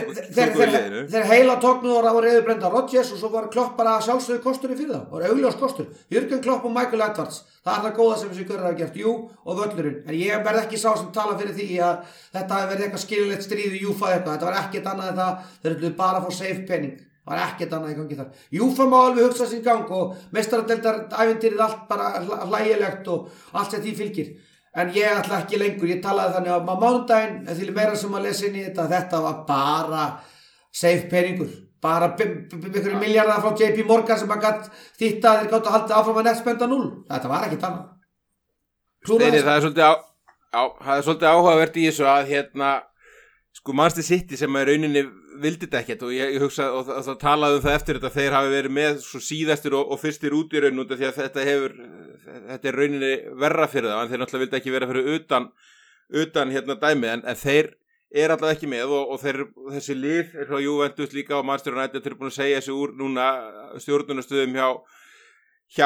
S3: þeir heila tóknu og reyðu Brenda Rodgers og svo var Klopp bara sjálfsögðu kostur fyrir það, var augljós kostur. Jürgen Klopp og Michael Edwards, það er það góða sem þessi görður hafa gert, jú, og völlurinn. En ég verð ekki sá sem tala fyrir því að þetta verði eitthvað skilulegt stríð í Júfa eitthvað. Þetta var ekkert annað en það, þeir ætluðu bara að fá safe pening. Það var ekkert annað í gangi þar. Júfa má alveg hugsa sín gang og meistaradeildarævintýrið allt bara hlægilegt og allt sem því fylgir. En ég ætla ekki lengur, ég talaði þannig á mánudaginn, en því meira sem að lesa inn í þetta var bara safe peningur. Bara einhverju milljarðar frá JP Morgan sem að gætt þýtt að þeir gátt að halda áfram að nettspenda 0. Þetta var ekkert annað.
S1: Steini, það er svolítið áhugavert í þessu að sko Manchester City sem er rauninni vildi þetta ekkert og ég hugsa og það talaði það eftir þetta þeir hafi verið með svo síðastir og fyrstir út í raun út af því að þetta er rauninni verra fyrir það en þeir náttúrulega vildi ekki vera fyrir utan dæmi en þeir er alltaf ekki með og þessi lið er frá Juventus líka og Manchester United er búin að segja þessi úr núna stjórnunarstöðum hjá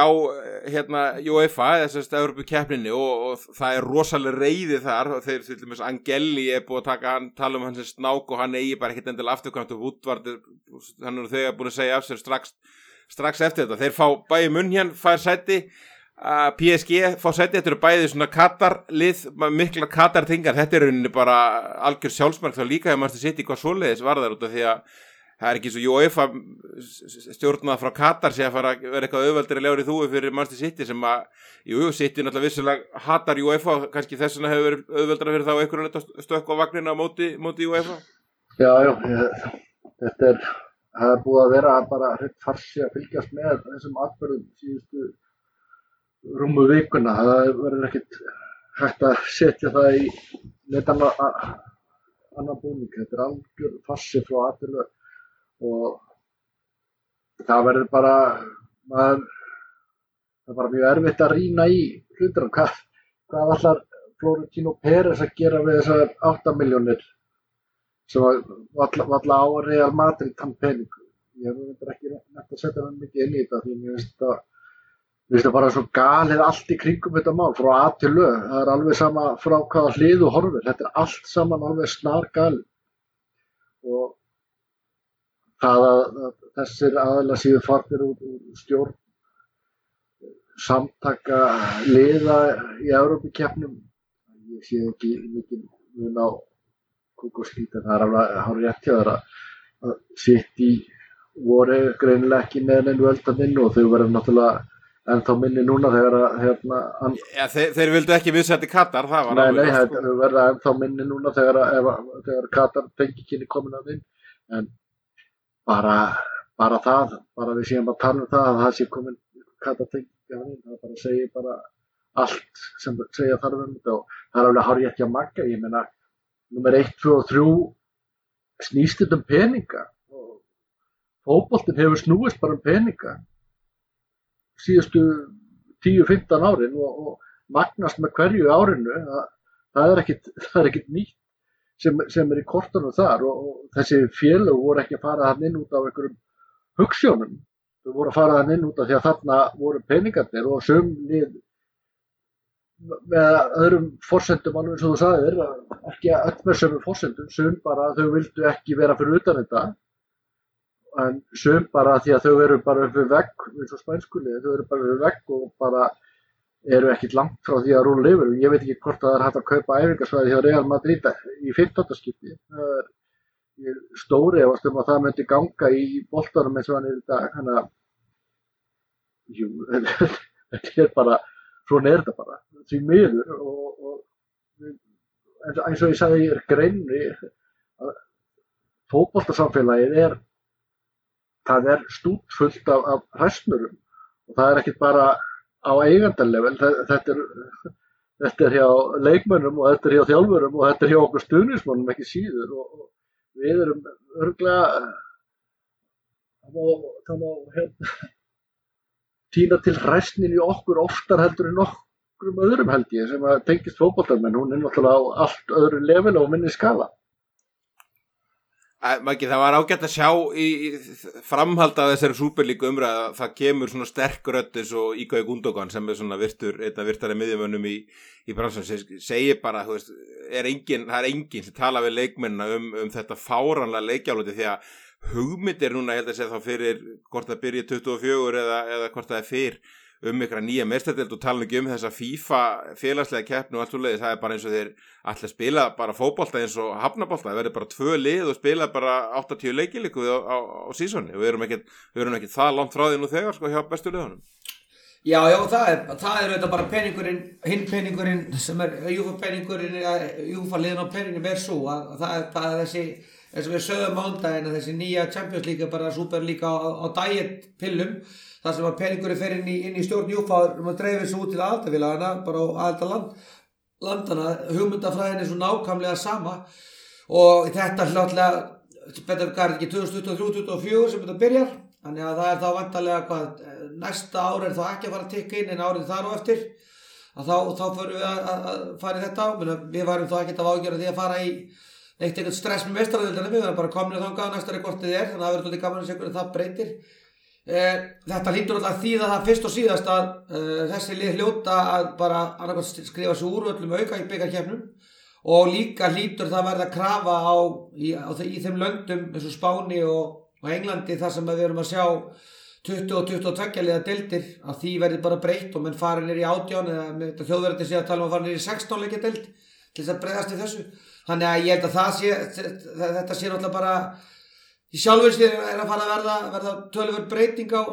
S1: UEFA þessast Evrópukeppninni og það er rosalega reiði þar og þeir til dæmis Angeli er búin að tala um hans snák og hann eigi bara ekkert endilega afturkvæmt og Woodward hann er þegar búin að segja af sér strax eftir þetta. Þeir fá bæði munn fær sæti PSG fá sæti, þetta eru bæði svona Katar-lið, mikla Katar-tingar, þetta er rauninni bara algjör sjálfsmark þá líka hefur maður sitt í hvað svoleiðis varðar út af því að það er ekki svo UEFA stjórnað frá Katar sé að fara að vera eitthvað auðveldri að ljári þúi fyrir Manchester City sem að, City náttúrulega vissulega hatar UEFA og kannski þess vegna hefur verið auðveldra fyrir þá einhvern veginn stökk á vagnina móti UEFA.
S2: Já, þetta er búið að vera bara hreint farsi að fylgjast með þessum atburðum síðustu rúmu vikuna. Það verður ekkert hægt að setja það í neitt annan búning. Þetta algjör fassi frá A til Ö og það verður bara, það er bara mjög erfitt að rýna í hlutunum. Hvað ætlar Florentino Pérez að gera við þessar 8 milljónir sem valla á Real Madrid þann pening? Ég hef ekki nætt að setja hann mikið inn í þetta því mér finnst það bara svo galið allt í kringum þetta mál frá A til Ö. Það er alveg sama frá hvaða hlið þú horfir. Þetta er allt saman alveg snargalið og það að þessir aðilar séu farnir úr stjórn samtaka liða í Evrópukeppnum. Ég sé ekki mikið mun á kúk og skít, en það er alveg hárrétt hjá þér að City voru greinilega ekki með neinu veldan og þau verður náttúrulega ennþá minni núna þegar að
S1: ja, þeir vildu ekki viðsætti Katar, það var
S2: Nei, þau verða ennþá minni núna þegar Katar tengikinni komin að inn, en bara það, bara við séum að tala það að það sé komin Katar tengikinni að inn, það bara segir bara allt sem segja þarf þetta og það er alveg hárrétt hjá Magga. Ég meina, númer 1, 2 og 3 snýst þetta peninga og fótboltinn hefur snúist bara peninga síðustu 10-15 árin og magnast með hverju árinu. Það er ekkert nýtt sem er í kortunum þar og þessi félög voru ekki að fara þarna inn út af einhverjum hugsjónum. Þau voru að fara þarna inn út af því að þarna voru peningarnir og sum lið með öðrum forsendum alveg eins og þú sagðir, ekki öll með sömu forsendum, sum bara þau vildu ekki vera fyrir utan þetta, en sum bara því að þau eru bara upp við vegg, eins og spænskulið, þau eru bara upp við vegg og bara eru ekkert langt frá því að rúlla yfir. Ég veit ekki hvort það er hægt að kaupa æfingasvæði hjá Real Madrid í 15. skipti. Ég er stóri efast að það myndi ganga í boltanum eins og hann er í dag, þannig að jú, þetta er bara, svona er þetta bara, því miður og eins og ég sagði ég er greinni að fótboltasamfélagið það er stútfullt af hræsnurum og það er ekkert bara á eigandalevel, þetta er hjá leikmönnum og þetta er hjá þjálfurum og þetta er hjá okkur stuðningsmönnum ekki síður og við erum örugglega það má týna til hræsnin í okkur oftar heldur en nokkrum öðrum held ég sem að tengist fótboltamenn, hún er náttúrulega á allt öðru level og minni skala.
S1: Maggi, það var ágætt að sjá í framhald af þessari Superliga umræðu að það kemur svona sterk rödd eins og Ilkay Gundogan sem er svona virtari miðjumönnum í bransanum sem segir bara, þú veist, það er enginn sem tala við leikmennina um þetta fáránlega leikjálfandi því að hugmyndir núna, ég held að segja þá fyrir hvort það byrja 24 eða hvort það er fyrr ykkur nýja meistardeild og tala ekki þessa FIFA félagslega keppni og allt svoleiðis, það er bara eins og þeir ætla að spila bara fótbolta eins og hafnabolta, það verður bara 2 lið og spila bara 80 leikilíku á sísoni og við erum ekki það langt frá því nú þegar sko hjá bestu liðunum.
S3: Já, það er auðvitað bara peningurinn, hinn peningurinn sem er UEFA-peningurinn, UEFA-liðin á peningin er svo að það er bara þessi eins og við sögðum mándaginn að þessi nýja Champions League bara Superliga á diet-pillum þar sem að peningurinn fer inn í stjórn UEFA og dreifir svo út til aðildarfélagana bara á aðildarlandana, hugmyndafræðin er svo nákvæmlega sama og þetta hlutlega betur ekki 2023-2024 sem þetta byrjar, þannig að það er þá vantarlega næsta ár er þá ekki að fara að tikka inn en árið þar og eftir að þá förum við að fara í þetta á, við varum þá ekkert að ágjöra því að fara í eitthvað stress með meistaradeildina, við verðum bara komin þangað næsta hvort þið þannig að það verður svolítið gaman að segja hvernig það breytir. Þetta hlýtur alltaf þýða það fyrst og síðast að þessi lið hljóta að bara annarkvæmt skrifa sig úr öllum auka í bikarkeppnum og líka hlýtur það verða krafa í þeim löndum eins og Spáni og Englandi þar sem við erum að sjá 20 og 22 liða deildir að því verði bara breytt og menn farin í 18 eða með þjóðverðandi sé að tala um að farin í 16 leikja deild til þess að breyðast í þessu. Þannig að ég held að þetta sé náttúrulega bara í sjálfur sér er að fara að verða töluverð breyting á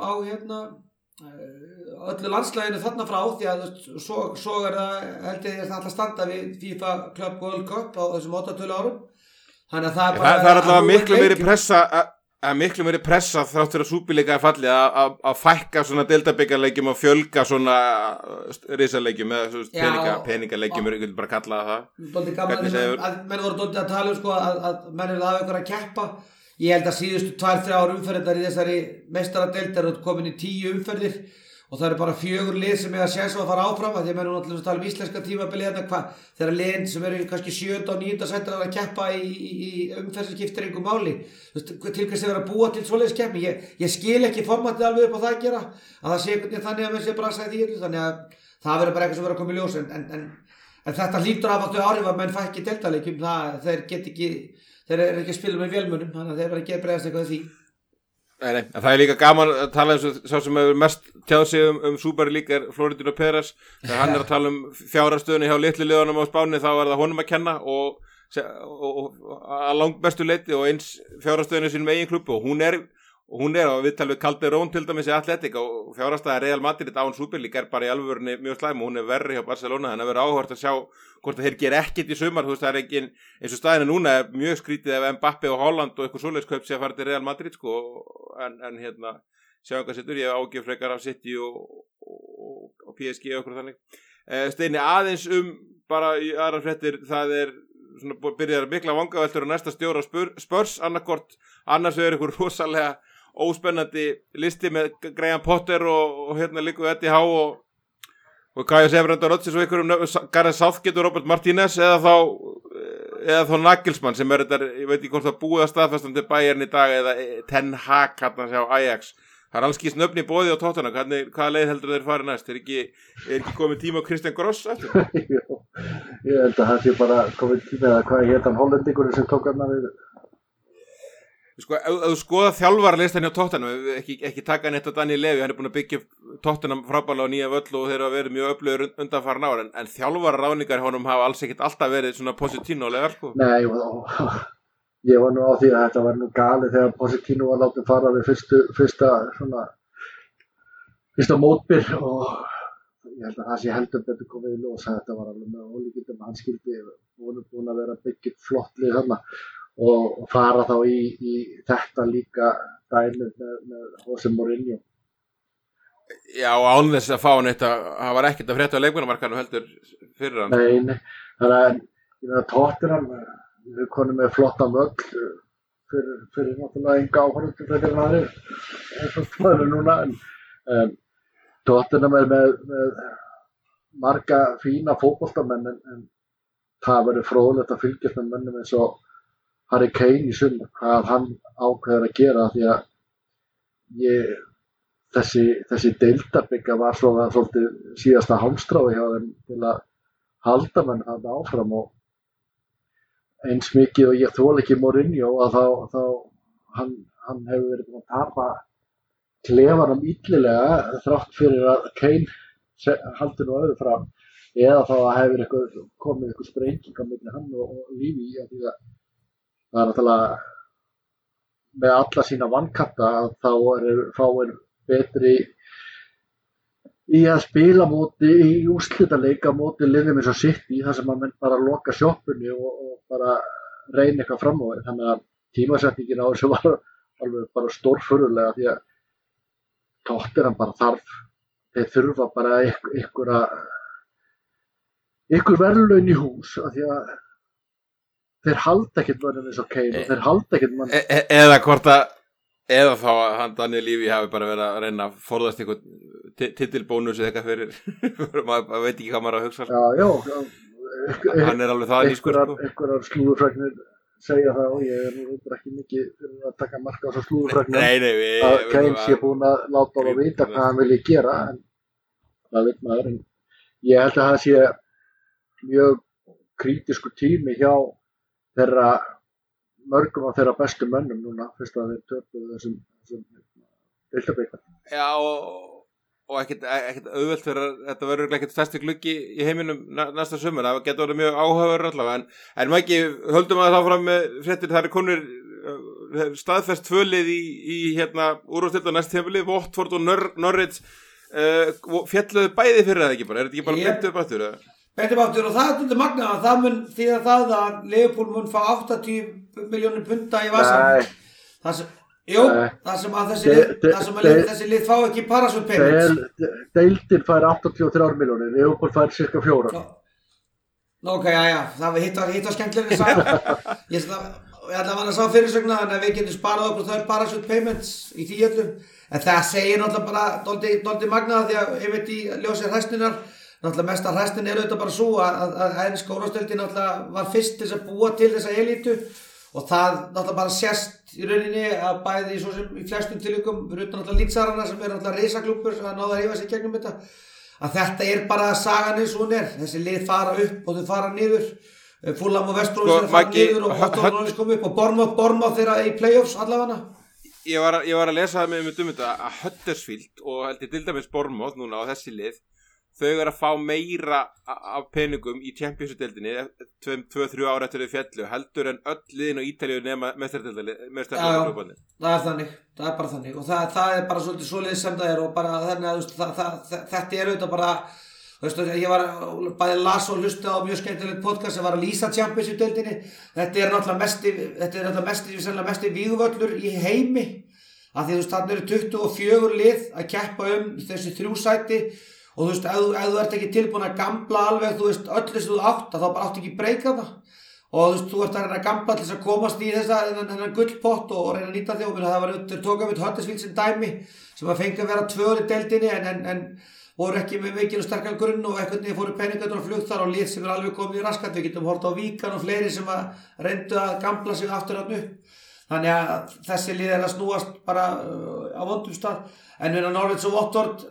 S3: öllu landslæginu þarna frá því að svo er það held ég það alltaf standa við FIFA Club World Cup á þessum 8 árum. Þannig að það er bara
S1: það er alltaf miklu meiri pressa að miklu meiri pressa þrátt fyrir að súpíleika fallið að fækka svona deildabikarleikjum og fjölga svona risaleikjum eða peningaleikjum ég vil bara kalla það
S3: Dóttir gaman að menn voru dóttir að tala sko að menn eru af ykkur að keppa ég held að síðustu 2-3 umferðir í þessari meistaradeild eru komin í 10 umferðir og það eru bara 4 lið sem eiga séns að fara áfram að því að menn náttúrulega tala íslenska tímabili þegar liðin sem eru kannski 7. og 9. sæti að keppa í umferð sem skiptir engu máli til hvers þeir vera að búa til svoleiðis keppni ég skil ekki formatið alveg upp á það að gera að það sé þannig að menn sé bara að segja því þannig að það verður bara eitthvað sem verður að koma í ljós en þetta hlýtur af þau áhrif að menn fækki deildarleikjum þeir eru ekki að spila með vélmunum þannig að þeir verður ekki að bregðast eitthvað því
S1: Nei, en það er líka gaman að tala eins og sá sem hefur mest tjáð sig Súbari líka er Florentino Pérez þegar hann er að tala fjárhagsstöðunni hjá litlu liðunum á Spáni þá er það honum að kenna og að langbestu leyti og eins fjárhagsstöðunni sínum eigin klubbi og hún er á viðtal við Calderón til dæmis í Atletic og fjárhagsstaða Real Madrid án Súperlík er bara í alvörunni mjög slæm og hún er verri hjá Barcelona en það verður áhugavert að sjá hvort það þeir gera ekkert í sumar það er ekki eins og staðinu núna er mjög skrítið ef Mbappe og Holland og eitthvað svoleiðskaup sé að fara til Real Madrid sko en sjáum hvað setur ég ágjöf frekar af City og PSG og okkur þannig Steini aðeins bara í aðra fréttir það er svona byrjar mikla vangaveltur á næsta stjóra Spurs annars er ykkur rosalega óspennandi listi með Graham Potter og líku Eddie Howe og Kaja Severanda Rodgers og ykkur Gareth Southgate og Robert Martinez eða þá Nagelsmann sem er þetta, ég veit ekki hvort það búið að staðfestandi Bayern í dag eða Ten Hag hérna hjá Ajax það er alls skýst nöfn í boði á tóttuna hvaða leið heldur þeir fara næst er ekki komið tíma á Christian Gross eftir?
S2: Ég held að það sé bara komið tíma eða hvað hétt hann hollendingurinn sem tók hann við
S1: Sko, ef þú skoða þjálfaralistan hjá Tottenham ekki taka neitt á Daniel Levy hann er búin að byggja Tottenham frábærlega á nýja völl og þeir hafa verið mjög öflugir undanfarin ára en þjálfarráðningar honum hafa alls ekkert alltaf verið svona Pochettino-legar sko.
S2: Nei, ég var nú á því að þetta var nú galið þegar Pochettino var látið fara við fyrsta mótbyr og ég held að það sé heldur betur komið í ljós að þetta var alveg með ólíkindum hann skildi búin að vera byggjum flott lið þarna og fara þá í þetta líka dæmið með Jose Mourinho.
S1: Já, og án þess að fá hann það var ekkert að frétta á leikmannamarkaðnum heldur fyrir hann.
S2: Nei, þannig að ég meina Tottenham við konum með flottan völl fyrir náttúrulega enga áhorfendur fyrir hann eins og það er núna en Tottenham er með marga fína fótboltamenn en það verður fróðlegt að fylgjast með mönnum eins og Harry Kane í sumar, hvað hann ákveður að gera því að þessi deildabikka var svolítið síðasta hálmstrái hjá þeim til að halda menn þarna áfram og eins mikið og ég þoli ekki Mourinho að þá hann hefur verið búinn að tapa klefanum illilega þrátt fyrir að Kane haldi nú öðru fram eða þá að hefur komið eitthvað sprenging á milli hann og Lífi í því að það er náttúrulega með alla sína vankanta að þá fáir betri í að spila móti í úrslitaleika móti liðum eins og City þar sem að menn bara loka sjoppunni og bara reyna eitthvað fram á því þannig að tímasetningin á þessu var alveg bara stórfurðulega því að Tottenham bara þeir þurfa bara ykkur verðlaun í hús af því að þeir halda ekkert mönnum eins og Kane og þeir halda ekkert mönnum
S1: eða þá að hann Daniel Levy hafi bara verið að reyna að forðast eitthvað titilbónus eða eitthvað fyrir maður veit ekki hvað maður að hugsa hann er alveg það nýskur
S2: einhverjar slúðurfregnir segja það og ég nú ekki mikið fyrir að taka mark á þessar slúðurfregnir að Kane sé búin að láta á að vita hvað hann vilji gera en það veit maður en ég held að það sé mjög krítiskur tími hjá þeirra mörgum af þeirra bestu mönnum núna fyrst að þeir töpuðu þessum deildabikar.
S1: Já og ekkert auðvelt fyrir þetta verður ekkert stærsti gluggi í heiminum næsta sumar, það getur verið mjög áhugaverður allavega en maður ekki höldum að það fram með fréttir, það er konur staðfest tvölið í úrvalsdeildar næst tímabilið, Watford og Norwich fjalluðu bæði fyrir það ekki bara, er þetta ekki bara beint upp aftur eða?
S3: Beint upp aftur og það er þetta magna að það mun þýða það að Liverpool mun fá 80 milljónir punda í vasan. Jú, það sem að þessi lið fá ekki parachute payments.
S2: Deildin fær 83 milljónir, Liverpool fær cirka 4.
S3: Ok, já, það hitt var skemmtilega saga. Ég ætla að sá fyrirsögna þannig að við getum sparað okkur þau parachute payments í því öllum. En það segir náttúrulega bara dálítið magnaða því að einmitt í ljósi hræsnunar, náttúrulega mesta hræsnin auðvitað bara svo að enska úrvalsdeildin náttúrulega var fyrst til að búa til þessa elítu og það náttúrulega bara sést í rauninni að bæði svo sem í flestum tilvikum, fyrir utan náttúrulega Leedsarana sem náttúrulega risaklúbbur að náða að rífa sig gegnum þetta, að þetta bara sagan eins og hún þessi lið fara upp og þau fara niður. Fulham og West Brom þeirra fara niður og Hotspur kom upp og Bournemouth þeirra í playoffs allavega.
S1: Ég var að lesa með þetta að Huddersfield og heldur til dæmis Bournemouth núna á þessi lið, þau að fá meira af peningum í Championship-deildinni 2-3 ára eftir þau fjallu heldur en öll liðin á Ítalíu nema meistaradeildarklúbbarnir.
S3: Það er þannig, það er bara þannig og það er bara svolítið svoleiðis sem það og bara þannig að þetta auðvitað bara. Ég var bæði las og hlusta á mjög skemmtilegt podcast sem var að lýsa Championship-deildinni. Þetta er náttúrulega mesti vígvöllur í heimi af því þarna eru 24 lið að keppa þessi 3 sæti og ef þú ert ekki tilbúin að gambla alveg öll þessu þú átt þá bara átt ekki breyka það og þú ert að reyna að gambla til þess að komast í þennan gullpott og reyna að nýta því og það var tók af Huddersfield sem dæmi sem að fengi að vera 2 í deildinni en voru ekki með mikil og sterkan grunn og einhvern veginn fóru peningarnir og flugt þar og lið sem alveg komið í raskat. Við getum hort á Víkan og fleiri sem að reyndu að gambla sig aftur þarna upp. Þannig að þessi lið að snúast bara á vondum stað. En við Norwich og Watford,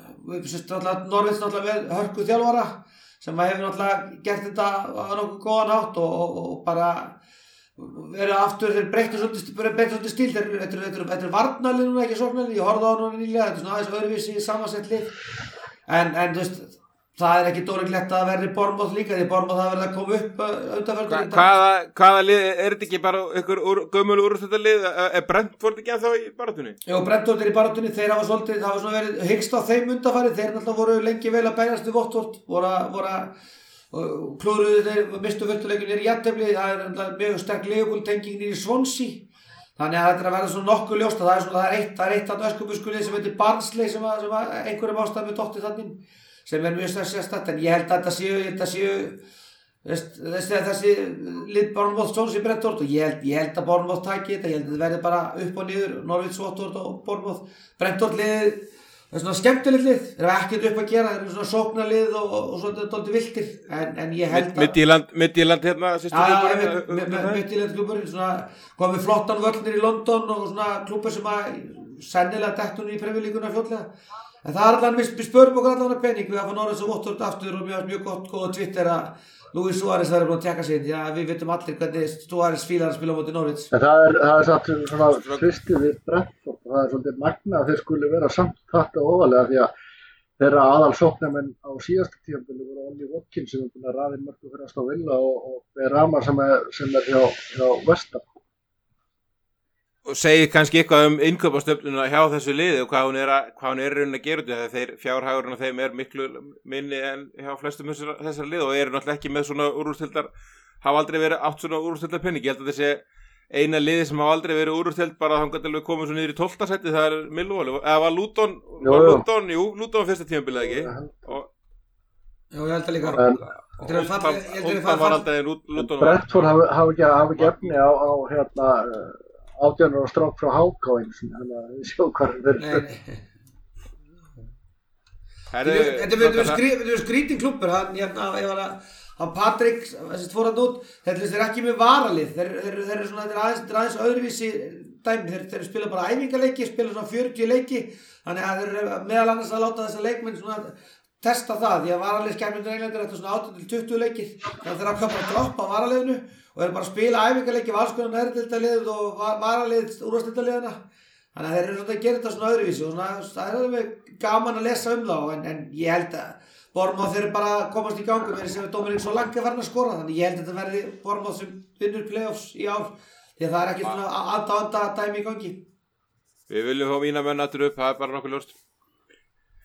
S3: Norwich náttúrulega vel hörku þjálfara sem hefur náttúrulega gert þetta á nokkuð góðan hátt og bara verið aftur, þeir breyttu svolítið stíl, þetta er varnarlið núna ekki sóknarlið, ég horfði á núna nýlega, þetta er svona aðeins öðruvísi samansett lið, en þú veist, það er ekki dóriglegt að verði Bournemouth líka, því Bournemouth það verði að koma upp undanförnum.
S1: Hvaða lið, er þetta ekki bara ykkur gömul úrvalsdeildarlið, er Brentford ekki ennþá í baráttunni?
S3: Jú, Brentford í baráttunni, þeir hafa svolítið, það var svona verið hyggst á þeim undanfarið, þeir náttúrulega voru lengi vel að berjast við Watford, voru og klúðruðu þeir mistu völduleikunni í jafntefli, það er mjög sterk Liverpool tenging í Swansea þannig að þetta er að verða svona nokkuð ljóst að það er eitt af öskubuskulið sem heitir Barnsley sem einhverjum ástæðum er dottið þannig sem er mjög sérstætt en ég held að þetta séu þessi lið Bournemouth Swansea Brentford og ég held að Bournemouth taki þetta, ég held að þetta verði bara upp og niður Norwich Watford og Bournemouth Brentford liðið það er svona skemmtilegt lið, þeir eru ekkert upp að gera, þeir eru svona sóknarlið og svona dálítið viltir, en ég held að...
S1: Midtjylland hérna,
S3: Midtjylland klúburinn, svona komið flottan völlnir í London og svona klúbur sem að sennilega dettur í Premier League-una fljótlega. En það er allan, við spörum okkur allan pening við að fá Norwich og Watford aftur og mjög góða Twitter að Luis Suárez það er búin að tjekka sig, já við veitum allir hvernig Suárez fílar að spila á móti Norwich.
S2: En það er satt svona tvistið við Brentford og það er svolítið magna að þeir skuli vera samt þetta ofalega því að þeirra aðal sóknarmenn á síðasta tímabili voru Ollie Watkins sem er búin að raða inn mörkum fyrir Aston Villa og Berama sem er hjá West Ham.
S1: Og segir kannski eitthvað innkaupastefnuna hjá þessu liði og hvað hún er raunin að gera þetta þegar fjárhagurinn af þeim er miklu minni en hjá flestum þessar lið og eru náttúrulega ekki með svona úrvalsdeildar hafa aldrei verið átt svona úrvalsdeildar penning. Ég held að þessi eina liði sem hafa aldrei verið úrvalsdeild bara þá gæti alveg komið svo niður í 12. sæti það er Millwall eða var Luton Luton fyrsta tímabilið ekki
S3: Jú, ég held að líka
S2: Brentford hafa ekki efni á hérna 18 ára strák frá Háká þannig að við sjáum hvað
S3: Þetta er skrítin klúbbur hann Patrik fór hann út þeir er ekki með varalið þeir eru svona aðeins öðruvísi dæmi þeir spila bara æfingaleiki spila svona 40 leiki þannig að þeir eru meðal annars að láta þessa leikmenn svona testa það því að varaliðskæmyndur Englandur eftir svona 18-20 leikir þannig að þeir ákveða bara að droppa varaliðinu og eru bara að spila æfingarleiki valskunum nærdeildarliðið og varalið úrvalsdeildarliðina þannig að þeir eru svona að gera þetta svona öðruvísi og svona, það er alveg gaman að lesa þá en ég held að Bournemouth þeir bara að komast í gangi með þessi Dominic Solanke farin að skora þannig ég held að þetta verði Bournemouth sem vinnur playoffs í ár því að það er ekki svona anda dæmi í gangi.
S1: Við viljum fá mína menn aftur upp, það er bara nokkuð ljóst.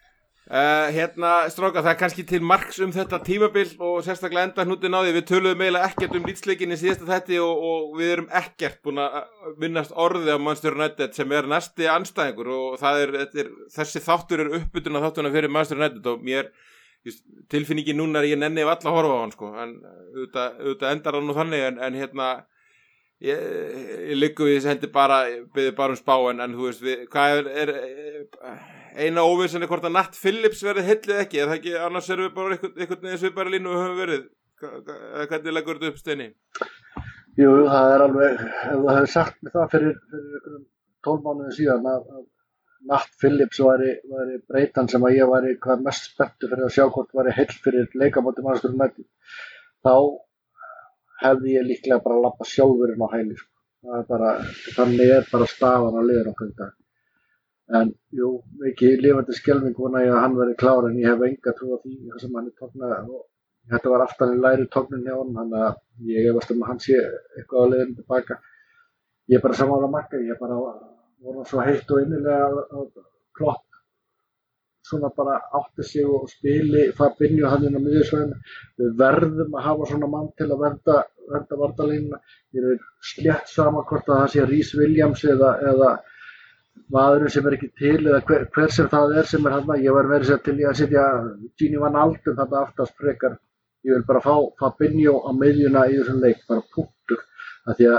S1: Stráka, það kannski til marks þetta tímabil og sérstaklega enda hnútin á því. Við töluðum eiginlega ekkert Leeds-leikinn í síðasta þætti og við erum ekkert búin að minnast orðið á Manchester United sem næsti andstæðingur og þessi þáttur uppbytun af þáttuna fyrir Manchester United og mér tilfinningin núna ég nenni valla að horfa á hann sko, en auðvitað endar hann nú þannig en ég liggur við þessi hendi byggði bara spá en þú veist hvað eina óvissan hvort að Nat Phillips verið heillið ekki eða ekki, annars erum við bara einhvern veginn svipari línu og höfum verið hvernig leggur þetta upp Steini?
S2: Jú, það alveg ef þú hefði sagt mér það fyrir 12 mánuðum síðan að Nat Phillips væri breytan sem að ég væri hvað mest spenntur fyrir að sjá hvort væri heill fyrir leikamóti Manchester United þá hefði ég líklega bara labbað sjálfur inn á hæli sko. Þannig bara staðan á liðinu okkar í dag. En jú, mikið lifandi skelfing vona ég að hann verði klár en ég hef enga trú á því sem hann tóknaði og þetta var aftan í læri tóknin hjá honum þannig að ég efast að hann sé eitthvað á leiðinu tilbaka. Ég bara sammála Magga, ég bara vona svo heitt og innilega að Klopp svona bara átti sig og spili Fabinho hann inn á miðjusvæðinu. Við verðum að hafa svona mann til að vernda varnarlínuna. Ég er slétt sama hvort að það sé Rhys Williams eða maðurinn sem ekki til eða hver sem það sem hann. Ég var meira til í að setja Gini Van Alden þarna aftast frekar. Ég vil bara fá Fabinho á miðjuna í þessum leik, bara punktur. Af því að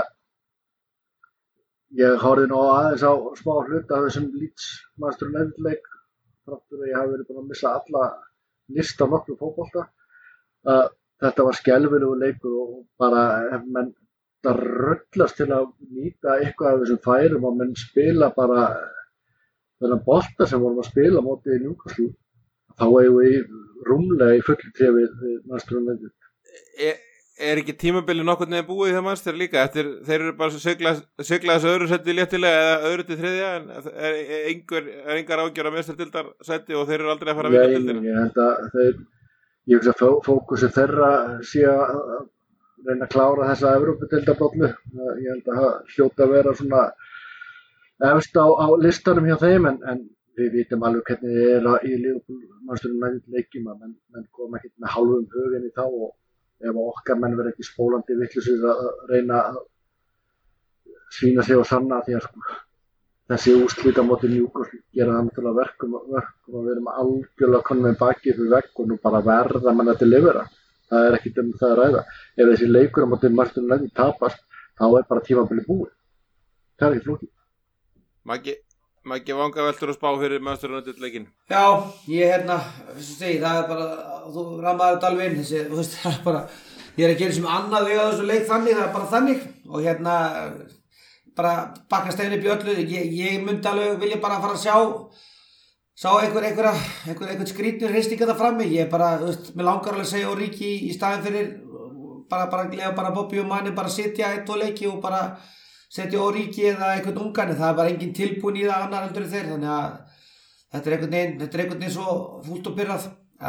S2: ég horfði nú aðeins á smá hluta af þessum Leeds Manchester United leik. Þáttur að ég hafi verið búin að missa alla lista nokkru fótbolta. Þetta var skelfilegur leikur og bara ef menn rullast til að nýta eitthvað af þessum færum og menn spila bara þennan bolta sem vorum að spila móti í Newcastle þá eigum við rúmlega í fullu tré við Manchester United.
S1: Er ekki tímabilið nokkurn veginn búið hjá Manchester líka? Þeir eru bara að sigla þessu öðru sæti léttilega eða öðru til þriðja en engar ágjör að meistaradeildar sæti og þeir eru aldrei að fara að vinna deildina?
S2: Ég held að ég hugsa að fókusið þeirra sé að reyna að klára þessa Evrópudeildarbollu. Ég held að það hljóta að vera svona efst á listanum hjá þeim en við vitum alveg hvernig í Liverpool Manchester United leikjum að menn koma ekkert með hálfum huginn í þá og ef okkar menn verður ekki spólandi vitlausir að reyna að sýna sig og sanna því að þessi úrslit á móti Newcastle gera það náttúrulega verkum og við erum algjörlega konum með bakið fyrir vegg og nú bara verða menn að delivera. Það er ekkert það að ræða. Ef þessi leikur á móti Manchester United tapast þá bara tímabilið búið. Það er ekki flókið.
S1: Maggi vanga veldur að spá fyrir Manchester United leikinn.
S3: Já, ég segi, það er bara, þú rammaður þetta alveg inn, þú veist, það er bara, ég er að gera sem annað við á þessu leik þannig, það er bara þannig og bara bakka stefni upp í öllu, ég myndi alveg vilja bara fara að sjá einhvern skrýtnur hristinga það frammi, ég bara, þú veist, mér langar alveg að segja Origi í staðinn fyrir, bara lefa bara Bobby og Mane bara sitja 1-2 leiki og bara setja Origi eða einhvern ungan, það er bara engin tilbúin í það annar heldur en þeir, þannig að þetta er einhvern veginn svo fúlt og byrjað,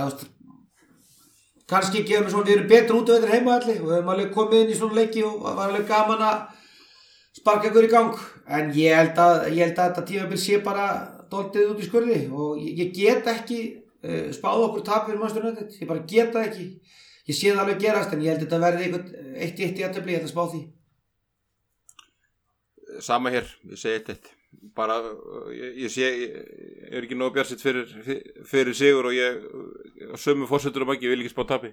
S3: kannski gefum við erum betur út af þetta heimavalli og við höfum alveg komið inn í svona leiki og var alveg gaman að sparka ykkur í gang, en ég held að þetta tímabil sé bara doldið út í skurði og ég get ekki spáð okkur tap fyrir Manchester United, ég bara get það ekki, ég sé það alveg gerast en ég held að þetta verði eitthvað 1-1 í jafntefli, ég ætla að spá því.
S1: Sama hér, ég segi 1-1 bara, ég er ekki nógu bjartsitt fyrir sigur og ég sömu forsetur og Maggi vil ekki spá tapi.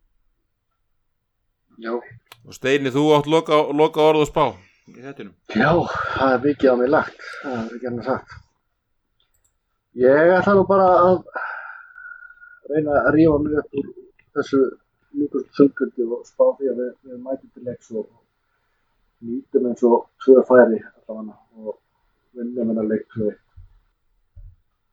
S2: Já.
S1: Og Steini, þú átt loka orð og spá í þettinum.
S2: Já, það er mikið á mig lagt, það er ekki annað sagt. Ég ætla nú bara að reyna að rífa mig upp úr þessu þungundi og spá því að við mætum til leiks og nýtum eins og 2 færi allavega og vinnum hennar leik 2.